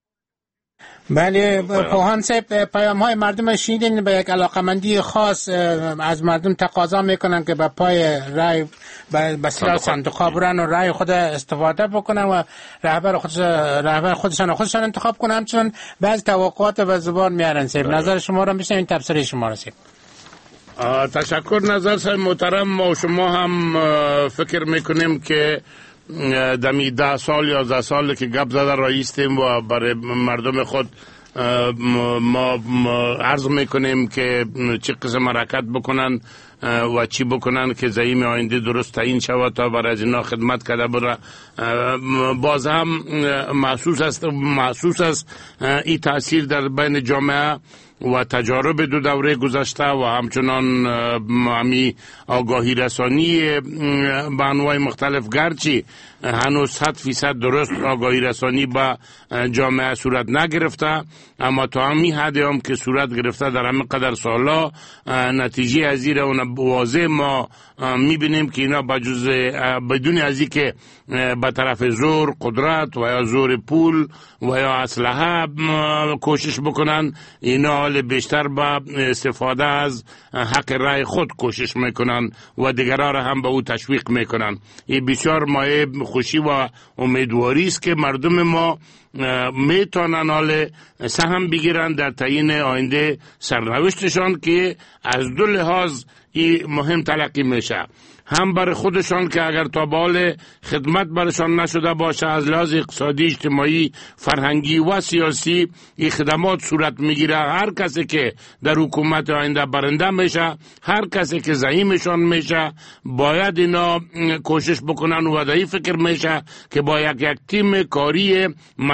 بله، پوهان صاحب پیام های مردم شنیدین. به یک علاقمندی خاص از مردم تقاضا میکنن که به پای رای به سراغ صندوق ها برن و رای خود استفاده بکنن و رهبر خودشان انتخاب کنن. همچنان بعضی توقعات به زبان میارن. صاحب نظر شما را میشنویم، تبصره شما را. تشکر. نظر صاحب محترم، ما شما هم فکر میکنیم که دمی 10 سال 11 سال که گپ زده رایستیم و برای مردم خود ما عرض میکنیم که چه قسم حرکت بکنن و چی بکنن که زعیم آینده درست تعیین شود تا برای از اینا خدمت کرده بره. باز هم محسوس است این تاثیر در بین جامعه و تجارب 2 دوره گذشته و همچنان همی آگاهی رسانی به انواع مختلف، گرچه هنوز 100% درست آگاهی رسانی به جامعه صورت نگرفته، اما تا همین حد هم که صورت گرفته در همین قدر سالا نتیجه از این اون واضح ما میبینیم که اینا بدون از این که به طرف زور قدرت و یا زور پول و یا اسلحه کوشش بکنن، اینا حال بیشتر به استفاده از حق رای خود کوشش میکنن و دیگران را هم به او تشویق میکنن. این بسیار مایه خوشی و امیدواری است که مردم ما میتونن حال سهم بگیرن در تعیین آینده سرنوشتشان که از 2 لحاظ این مهم تلقی میشه. هم برای خودشان که اگر تا به حال خدمت برشان نشده باشه، از لحاظ اقتصادی، اجتماعی، فرهنگی و سیاسی این خدمات صورت میگیره. هر کسی که در حکومت آینده برنده میشه، هر کسی که زعیمشان میشه، باید اینا کوشش بکنن و در این فکر میشه که با یک تیم کاری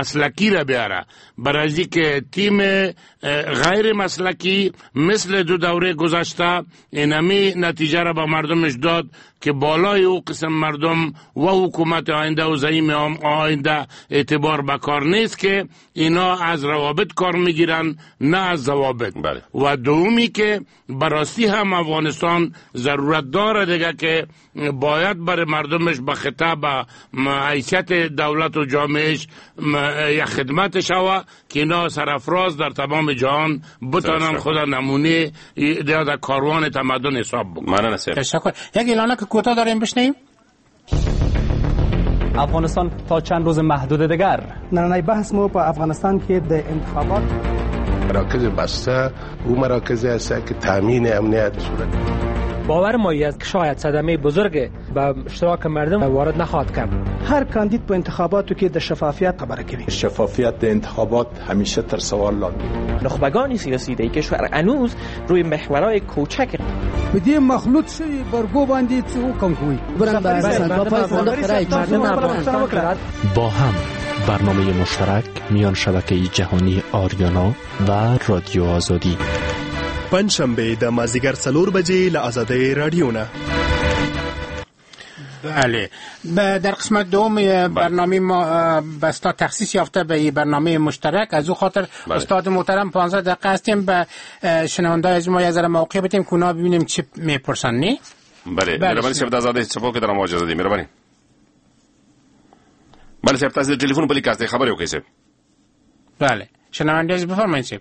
مسلکی را بیاره، برای که تیم غیر مسلکی مثل 2 دوره گذشته اینمی نتیجه را به مردمش داد که بالای او قسم مردم و حکومت آینده و زعیم آینده اعتبار به کار نیست که اینا از روابط کار میگیرن نه از ضوابط. و دومی که براستی هم افغانستان ضرورت داره دیگه که باید برای مردمش به خطاب حیثیت دولت و جامعهش یک خدمت شوه که اینا سرافراز در تمام جهان بتانن خود نمونه در کاروان تمدن حساب بکنن. تشکر. یک اعلانه که کوتاه داریم بشنیم. افغانستان تا چند روز محدود دیگر. نرانه بحث ما په افغانستان کې د انتخابات مراکز بسته او مراکز است که تامین امنیت صورت. باور ما است که شاید صدمه بزرگ به اشتراک مردم وارد نخواهد کرد. هر کاندید په انتخاباتو کې د شفافیت خبره کوي. شفافیت انتخابات همیشه تر سوال لاندې. نخبگان سیاسی در کشور هنوز روی محورهای کوچک به دې مخلوط شوی برگو باندې څه حکم کوي. با هم برنامه مشترک میان شبکه جهانی آریانا و رادیو آزادی. پنجشنبه د مازدیګر 4 بجې له آزادۍ رادیو نه. بله، در قسمت دوم برنامه ما بستا تخصیص یافته به برنامه مشترک. از او خاطر استاد محترم 15 دقیقه هستیم به شنوندای از ما یه ذره موقع بدیم که اونا ببینیم چی میپرسن. نه بله، مهربانی صاحب د آزادۍ څخه کې درمو اجازه دي. مهربانی. بله صاحب تاسو د ټلیفون په لیکاسته خبرې وکړئ صاحب. بله، شنونده از بفرمایئ صاحب.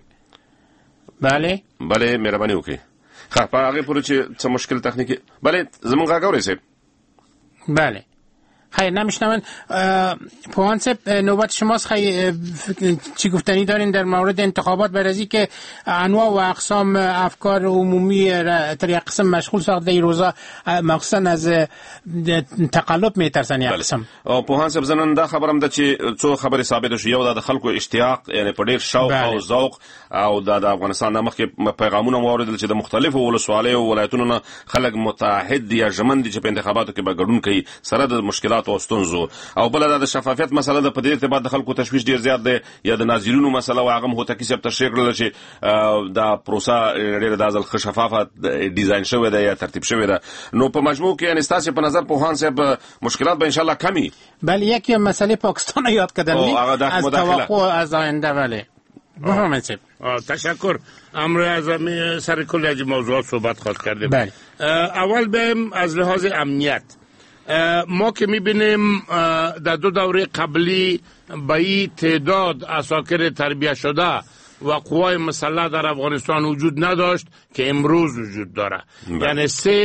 بله مهرباني وکړئ. خو په هغه پورې چې څه مشکل تخنیکی. بله زمونږ غاګورئ صاحب. بله خیلی نمیشنون. پوان صاحب نوبت شماست. خیلی چی گفتنی دارین در مورد انتخابات؟ برای که انواع و اقسام افکار عمومی در یک قسم مشغول ساخته این روزا، مخصوصا از تقلب میترسن یک قسم. پوهان صاحب زنان دا خبرم ده چې څو خبرې ثابت شو. یو د خلکو اشتیاق، یعنی په ډیر شوق او ذوق، او د افغانستان د مخکې پیغامونه واوریدل چې د مختلفو ولسوالیو او ولایتونو نه خلک متحد یا ژمن دي چې په انتخاباتو کې به ګډون کوي سره د مشکلات او ستونزو. او بل د شفافیت مسله د په دې ارتباط د خلکو تشویش ډیر زیات دی، یا د ناظرینو مسله او هغه هوتکی صاحب تشریح کړل چې دا پروسه ډیر د ازل شفافه ډیزاین شوی دی یا ترتیب شوی دی. نو په مجموع کې ان استاسه په نظر پوهان صاحب مشکلات به ان شاء الله کمی. بله یکی مسئله پاکستان یاد کردن از توقع از آینده. بله بفرمایید صاحب. تشکر. امروز از سر کل از موضوعات صحبت خواهد کردیم. بله. اول بهم از لحاظ امنیت ما که میبینیم در 2 دوره قبلی به این تعداد عساکر تربیت شده و قوای مسلح در افغانستان وجود نداشت که امروز وجود داره. یعنی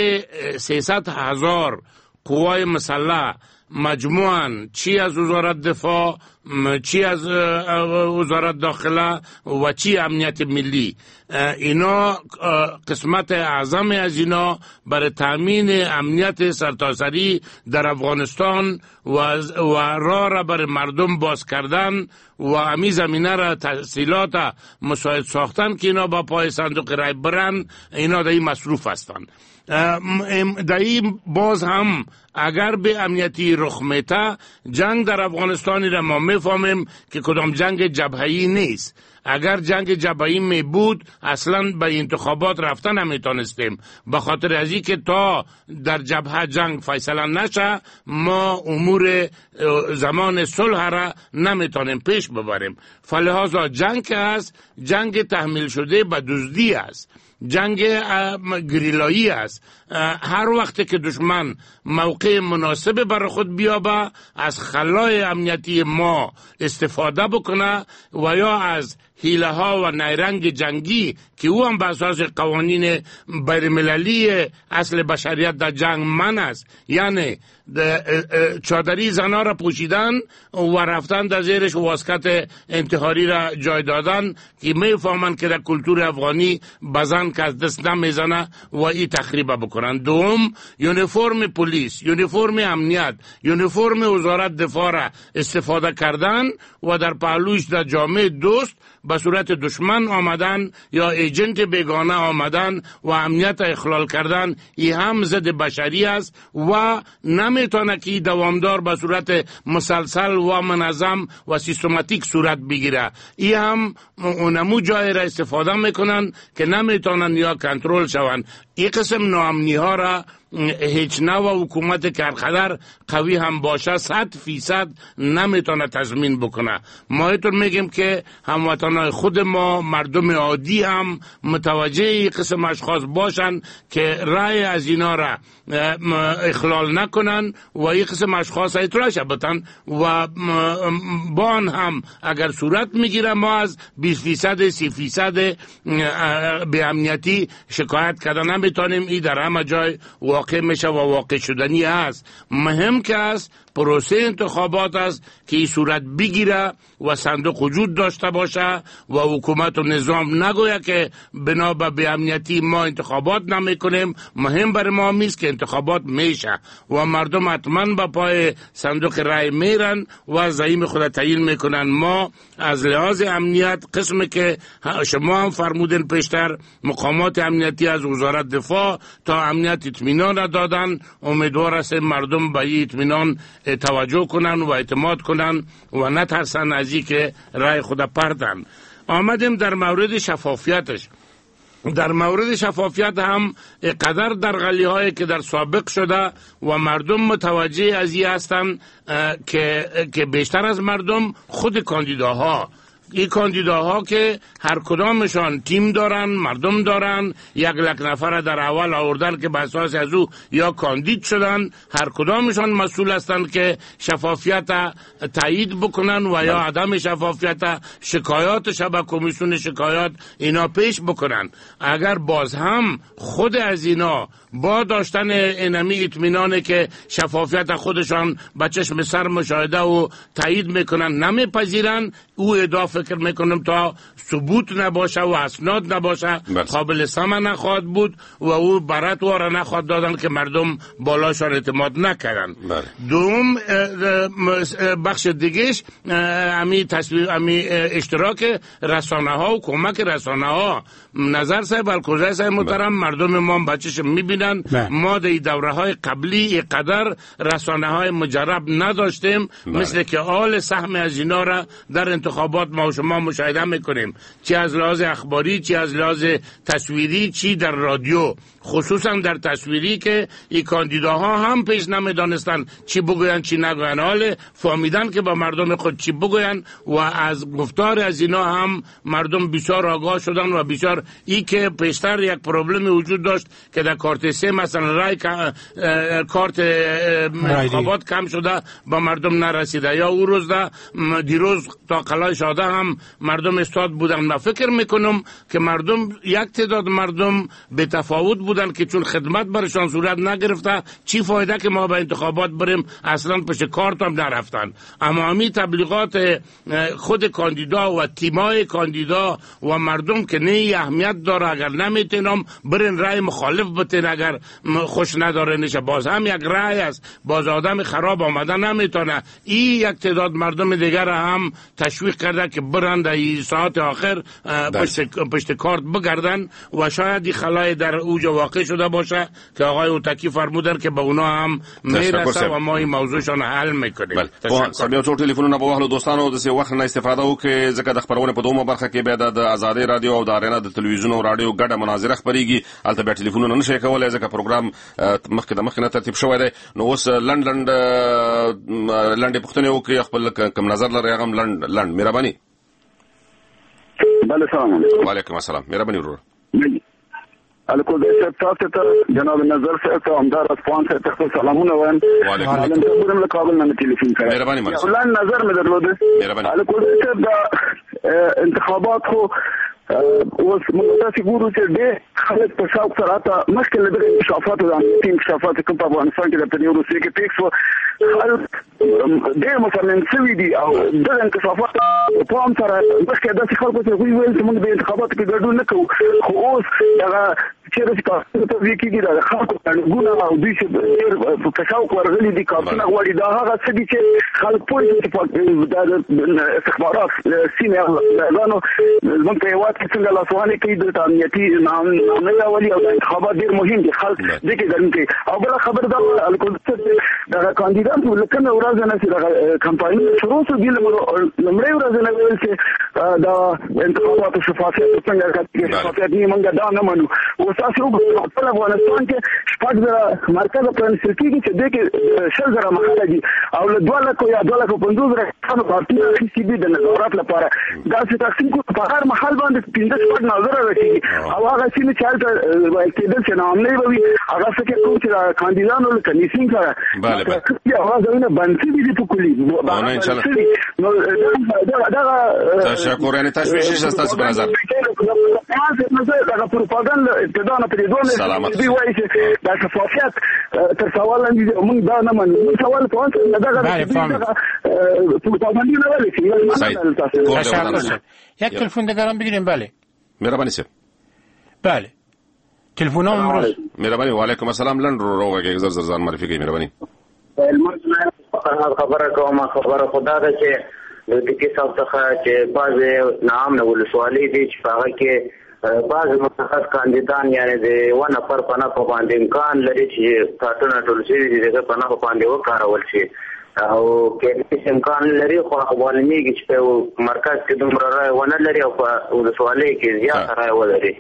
300,000 قوای مسلح مجموعاً چی از وزارت دفاع، چی از وزارت داخله و چی امنیت ملی، اینا قسمت اعظم از اینا برای تامین امنیت سرتاسری در افغانستان و راه را برای مردم باز کردن و امی زمینه را تحصیلات مساعد ساختن که اینا با پای صندوق رای برن، اینا در این مصروف هستند. در این باز هم اگر به امنیتی رخ میته، جنگ در افغانستانی را ما میفهمیم که کدام جنگ جبهه‌ای نیست. اگر جنگ جبهه‌ای می بود اصلا به انتخابات رفتن نمیتونستیم، به خاطر ازی که تا در جبهه جنگ فیصله نشه ما امور زمان صلح را نمیتونیم پیش ببریم. فلحاظا جنگ که هست، جنگ تحمیل شده به دزدی است، جنگ گریلایی است. هر وقت که دشمن موقع مناسب برای خود بیابه، از خلای امنیتی ما استفاده بکنه و یا از حیله ها و نیرنگ جنگی که او هم به اساس قوانین بین‌المللی اصل بشریت در جنگ من است، یعنی چادری زنا را پوشیدن و رفتن در زیرش واسکت انتحاری را جای دادن که میفهمند که در کلتور افغانی بزن که از دست نمیزنه و ای تخریب بکنن. دوم، یونیفرم پلیس، یونیفرم امنیت، یونیفرم وزارت دفاع را استفاده کردن و در پهلوش در جامعه دوست به صورت دشمن آمدن یا ایجنت بیگانه آمدن و امنیت اخلال کردن، ای هم ضد بشری است و نمیتونه که دوامدار به صورت مسلسل و منظم و سیستماتیک صورت بگیره. این هم اونمو جای را استفاده میکنن که نمیتونن یا کنترل شون. این قسم ناامنی ها را هیچ نوع حکومت که هرقدر قوی هم باشه 100% نمیتونه تضمین بکنه. ما اینطور میگیم که هموطنان خود ما مردم عادی هم متوجه این قسم اشخاص باشن که رای از اینا را اخلال نکنن و این قسم اشخاص اطلاعش بتن و با آن هم اگر صورت میگیره ما از 20% 30% به امنیتی شکایت کردن نمیتونیم. این در همه جای واقع میشه و واقع شدنی است. مهم که است پروسه انتخابات است که این صورت بگیره و صندوق وجود داشته باشه و حکومت و نظام نگویه که بنا به امنیتی ما انتخابات نمیکنیم. مهم برای ما میست که انتخابات میشه و مردم حتما با پای صندوق رای میرن و زعیم خود تعیین میکنن. ما از لحاظ امنیت قسمی که شما هم فرمودن پیشتر مقامات امنیتی از وزارت دفاع تا امنیت اطمینان دادن، امیدوار است مردم به این اطمینان توجه کنن و اعتماد کنن و نترسن از این که رای خود پردن. آمدیم در مورد شفافیتش. در مورد شفافیت هم قدر در غلی هایی که در سابق شده و مردم متوجه از این هستن که بیشتر از مردم خود کاندیداها، این کاندیداها که هر کدامشان تیم دارن، مردم دارن، 1 لک نفر در اول آوردن که به اساس از او یا کاندید شدن، هر کدامشان مسئول هستند که شفافیت تایید بکنن و یا عدم شفافیت شکایاتش به کمیسیون شکایات اینا پیش بکنن. اگر باز هم خود از اینا با داشتن اینمی اطمینانه که شفافیت خودشان به چشم سر مشاهده و تایید میکنن نمیپذیرن، او ادعا فکر میکنم تا ثبوت نباشه و اسناد نباشه قابل سمع نخواهد بود و او برات واره نخواهد دادن که مردم بالاشان اعتماد نکردن. دوم بخش دیگهش امی اشتراک رسانه ها و کمک رسانه ها. نظر صاحب الکوزای صاحب محترم، مردم ما بچش میبینن ما در دوره های قبلی قدر رسانه های مجرب نداشتیم مثل که آل سهم از اینا را در انتخابات ما و شما مشاهده میکنیم، چی از لحاظ اخباری، چی از لحاظ تصویری، چی در رادیو، خصوصا در تصویری که این کاندیداها هم پیش نمیدانستن چی بگوین چی نگوین، حال فهمیدن که با مردم خود چی بگوین و از گفتار از اینا هم مردم بسیار آگاه شدن و بسیار ای که پیشتر یک پروبلم وجود داشت که در کارت 3 مثلا رای کارت انتخابات کم شده با مردم نرسیده، یا او روز دیروز تا قلعه شاده هم مردم استاد بودن. من فکر میکنم که مردم یک تعداد مردم به تفاوت بودن که چون خدمت برشان صورت نگرفته چی فایده که ما به انتخابات بریم، اصلا پشت کارت هم نرفتن. اما همی تبلیغات خود کاندیدا و تیمای کاندیدا و مردم که نه اهمیت داره، اگر نمیتونم برین رای مخالف بتین، اگر خوش نداره نشه باز هم یک رای است، باز آدم خراب آمده نمیتونه. این یک تعداد مردم دیگر هم تشویق کرده که برن در ساعت آخر پشت کارت بگردن و شاید این خلای در اوجا واقع شده باشه که آقای اوتکی فرمودن که به اونا هم میرسه و ما این موضوعشان حل میکنیم. بیا ټول ټلیفونونه په واخلو دوستانو، د څه وخت نه استفاده وکړئ ځکه د خبرونه په دومره برخه کې بیا د آزادۍ رادیو او د ارینا د تلویزیون او رادیو ګډه مناظره خبريږي، البته بیا ټلیفونونه نشي کولای ځکه پروګرام مخکې نه ترتیب شوی دی. نو اوس لنډ پښتنه وکړي خپل کوم نظر لري هغه لنډ مهرباني. بله سلام علیکم. وعلیکم السلام. مهرباني ورور. الکو د تاسو ته جناب نظر صاحب ته همدار افغان صاحب ته سلامونه وایم. وعلیکم السلام. له کابل نه ټلیفون کوي. مهرباني مرسته. ولن نظر مې درلوده. الکو د انتخابات خو اوس موږ تاسو ګورو چې د خلک په شاوخ سره تا مخکې له دغه انکشافات د انکشافات کوم په افغانستان کې د پنځه روسي کې ټیکس و خلک ډېر مثلا سوي دي او د انکشافات په هم سره مخکې د خلکو ته ویل چې موږ د انتخاباتو کې ګډون نه کوو، خو اوس دغه چې کارتونه ته وکیږي د خلکو ګونه او دوی چې په شاو ورغلي دي کارتونه غواړي دا هغه څه دي چې خلک پوه دي چې د استخبارات سیمه غانو زموږ په هیواد کې څنګه لاسوهنې کوي د امنیتي نامې راولي او انتخابات ډېر مهم دي خلک دې کې ګډون کوي او بل خبر دا د کاندیدان لکه ورځ نه چې د کمپاین شروع شو دي لمړی ورځ نه ویل چې دا انتخابات شفافیت څنګه کوي شفافیت نه مونږ دا نه منو او تاسو په افغانستان کې شپږ مرکز پرانیستل کېږي چې دې کې 60,000 محله دي او له 2,50,000 خانو پارټي اخیستي دي د نظارت لپاره دا چې تقسیم کو په هر محل باندې 15 نظر راځي او هغه چې چالت کېدل چې نام نه وي هغه څه کې کوم چې کاندیدانو له کمیسین سره بله هغه ځونه باندې دي په کلی ان شاء الله دا تشکر یعنی تشویش است به نظر دا پروپاګاندا ابتدا نه پریدونه دی وایي چې دا شفافیت تر سوال لاندې موږ دا نه منو سوال په واسطه دا پروپاګاندا نه وایي تشکر یک تلفن دیگرم بگیریم. بله مهربانی سر. بله تلفن هم امروز مهربانی و علیکم السلام لند رو که زر زر معرفی کنید مهربانی. خبره کوم خبره خدا ده چې د دې صاحب څخه چې بعض نام نه ولسوالۍ دي چې هغه کې بعض متخصص کاندیدان یعنی د ونه پر پناه په باندې امکان لري چې کارتونه ټول شي دغه پناه په باندې وکارول شي او کې امکان لري خو غوښنيږي چې په مرکز کې دومره راي ونه لري او په ولسوالۍ کې زیات راي ولري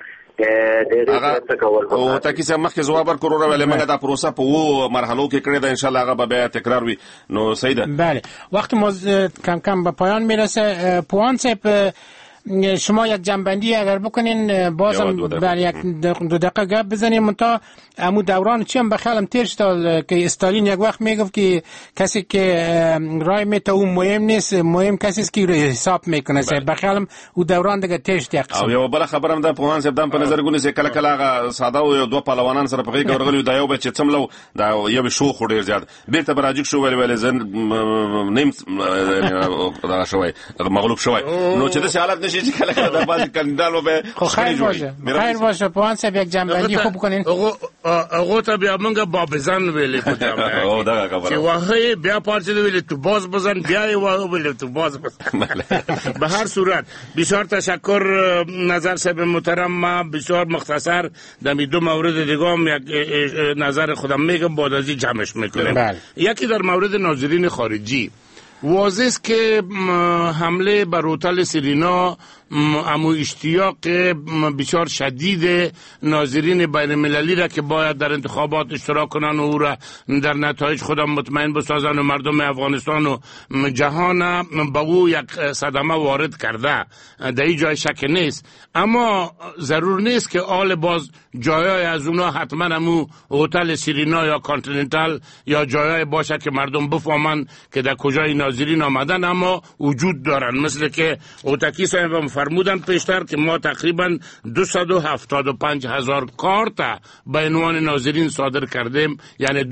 او تاکي سم مخکې جواب ورکړو ولې موږ دا پروسه په وو مرحلو کې کړې ده ان شاء الله هغه به تکرار وي نو سیده. بله وقت ما کم کم به پایان میرسه. پوان صاحب شما یک جنبندی اگر بکنین بازم بر یک دو دقیقه گپ بزنیم تا امو دوران چی هم بخیالم تیر شد که استالین یک وقت میگفت که کسی که رای میته اون مهم نیست مهم کسی است که حساب میکنه. بخیالم او دوران دیگه تیر شد یک قسم. او یو بل خبرم ده پوهان صاحب دم په نظر ګونی چې کله کله ساده او دو پهلوانان سره په کې ورغلی دا یو به چې څملو دا یو شو خو ډیر زیات بیرته براجیک شو ویل زن نیم دا شوی مغلوب شوی نو چې د حالت نشي چې کله کله د باز کاندیدانو به خیر باشه پوهان صاحب یک جنبندی خوب کنین. هغه ته بیا موږ بابزان ویلې په جامه او دا خبره چې واه بیا پارچې ویلې تو باز بزن بیا یې واه ویلې تو باز بزن. به هر صورت بسیار تشکر نظر صاحب محترم. ما بسیار مختصر در دو مورد دیگه هم یک نظر خودم میگم بعد از این جمعش میکنم. یکی در مورد ناظرین خارجی واضح است که حمله بر هتل سرینا امو اشتیاق بسیار شدید ناظرین بین المللی را که باید در انتخابات اشتراک کنن و او را در نتایج خودم مطمئن بسازن و مردم افغانستان و جهان با او یک صدمه وارد کرده در این جای شک نیست. اما ضرور نیست که آل باز جایای از اونا حتما امو هتل سرینا یا کانتیننتال یا جایای باشه که مردم بفهمن که در کجای ناظرین آمدن اما وجود دارن. مثل که اوتکی صاحب فرمودن پیشتر که ما تقریبا 275,000 کارت به عنوان ناظرین صادر کردیم، یعنی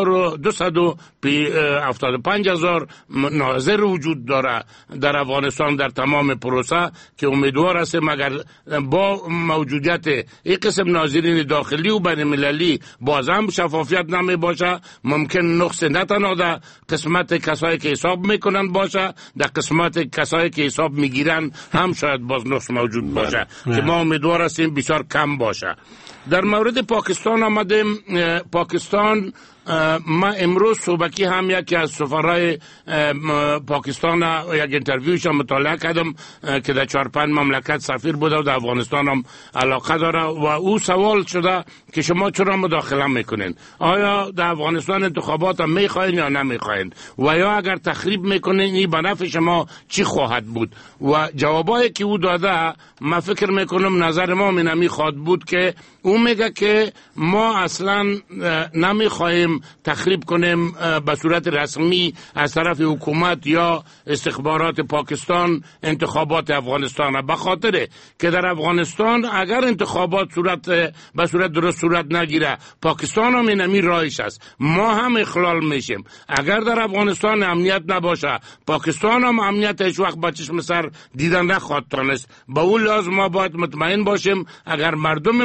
275,000 ناظر وجود داره در افغانستان در تمام پروسه که امیدوار هستیم اگر با موجودیت این قسم ناظرین داخلی و بین المللی باز هم شفافیت نمی باشه، ممکن نقص نه تنها در قسمت کسایی که حساب میکنن باشه، در قسمت کسایی که حساب میگیرن هم شاید باز نقص موجود باشه که ما امیدوار هستیم بسیار کم باشه. در مورد پاکستان آمدیم. پاکستان ما امروز صبحی هم یکی از سفرای پاکستان یک انترویوش مطالعه کردم که در 4-5 مملکت سفیر بوده و در افغانستان هم علاقه داره و او سوال شده که شما چرا مداخله میکنین؟ آیا در افغانستان انتخابات هم میخواین یا نمیخواین؟ و یا اگر تخریب میکنین این به نفع شما چی خواهد بود؟ و جوابایی که او داده من فکر میکنم نظر ما نمی خواهد بود که او میگه که ما اصلا نمیخوایم تخریب کنیم به صورت رسمی از طرف حکومت یا استخبارات پاکستان انتخابات افغانستان، به خاطر که در افغانستان اگر انتخابات به صورت درست صورت نگیره پاکستان هم اینمی رایش است، ما هم اخلال میشیم. اگر در افغانستان امنیت نباشه پاکستان هم امنیت هیچ وقت با چشم سر دیدن نخواهد تانست. با اون لازم ما باید مطمئن باشیم اگر مردم ما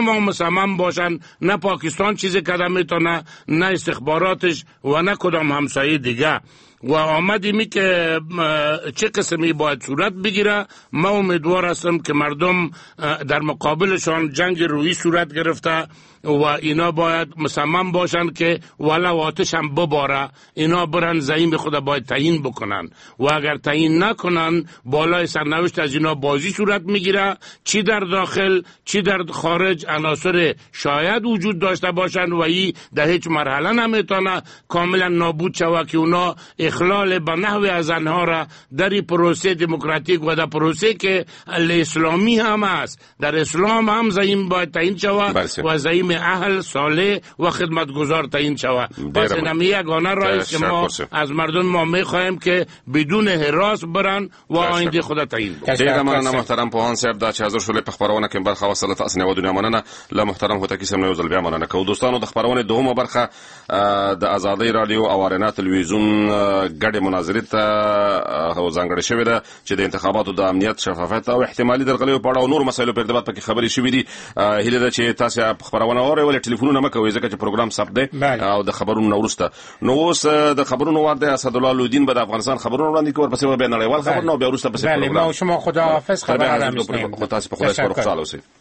مصمم باشن. نه پاکستان چیزی کده میتونه، نه استخباراتش و نه کدام همسایه دیگه. و آمدیمی که چه قسمی باید صورت بگیره. ما امیدوار هستم که مردم در مقابلشان جنگ روحی صورت گرفته و اینا باید مصمم باشن که ولو آتش هم بباره، اینا برن زعیم خود باید تعیین بکنن و اگر تعیین نکنن بالای سرنوشت از اینا بازی صورت میگیره، چی در داخل چی در خارج عناصر شاید وجود داشته باشن و ای در هیچ مرحله نمیتونه کاملا نابود شود که اونا اخلال به نحو از آنها را در پروسه دموکراتیک و در پروسه که اسلامی هم است، در اسلام هم زعیم باید تعیین شود و زعیم اهل صالح و خدمتگزار تعیین شود. پس اینم یگانه راهی که ما از مردم ما میخواهیم که بدون هراس برن و آینده خود تعیین بکنن. ډیره مننه محترم پوهان صاحب دا چې حاضر شولې په خبرونه کې برخه واخیسته. تاسو نه ودونه مننه. له محترم هوتکی صاحب نه وزل بیا مننه کوو. دوستانو د خبرونه دومره برخه د آزادۍ رادیو او آریانا تلویزیون ګډه مناظره ته ځانګړې شوې ده چې د انتخاباتو د امنیت، شفافیت او احتمالي درغلیو په اړه او نور مسایلو په ارتباط پکې خبرې شوې دي. هیله ده چې تاسو خبرونه اورئ، ټلیفونونه مکوئ ځکه چې پروګرام ثبت دی او د خبرونو وروسته. نو اوس د خبرونو وخت دی. اسدالله لودین به د افغانستان خبرونه وړاندې کوي، ورپسې به نړیوال خبرونه او بیا وروسته به پروګرام. شما خداحافظ. خبر خو تاسو په خدای سپارو، خوشاله اوسئ.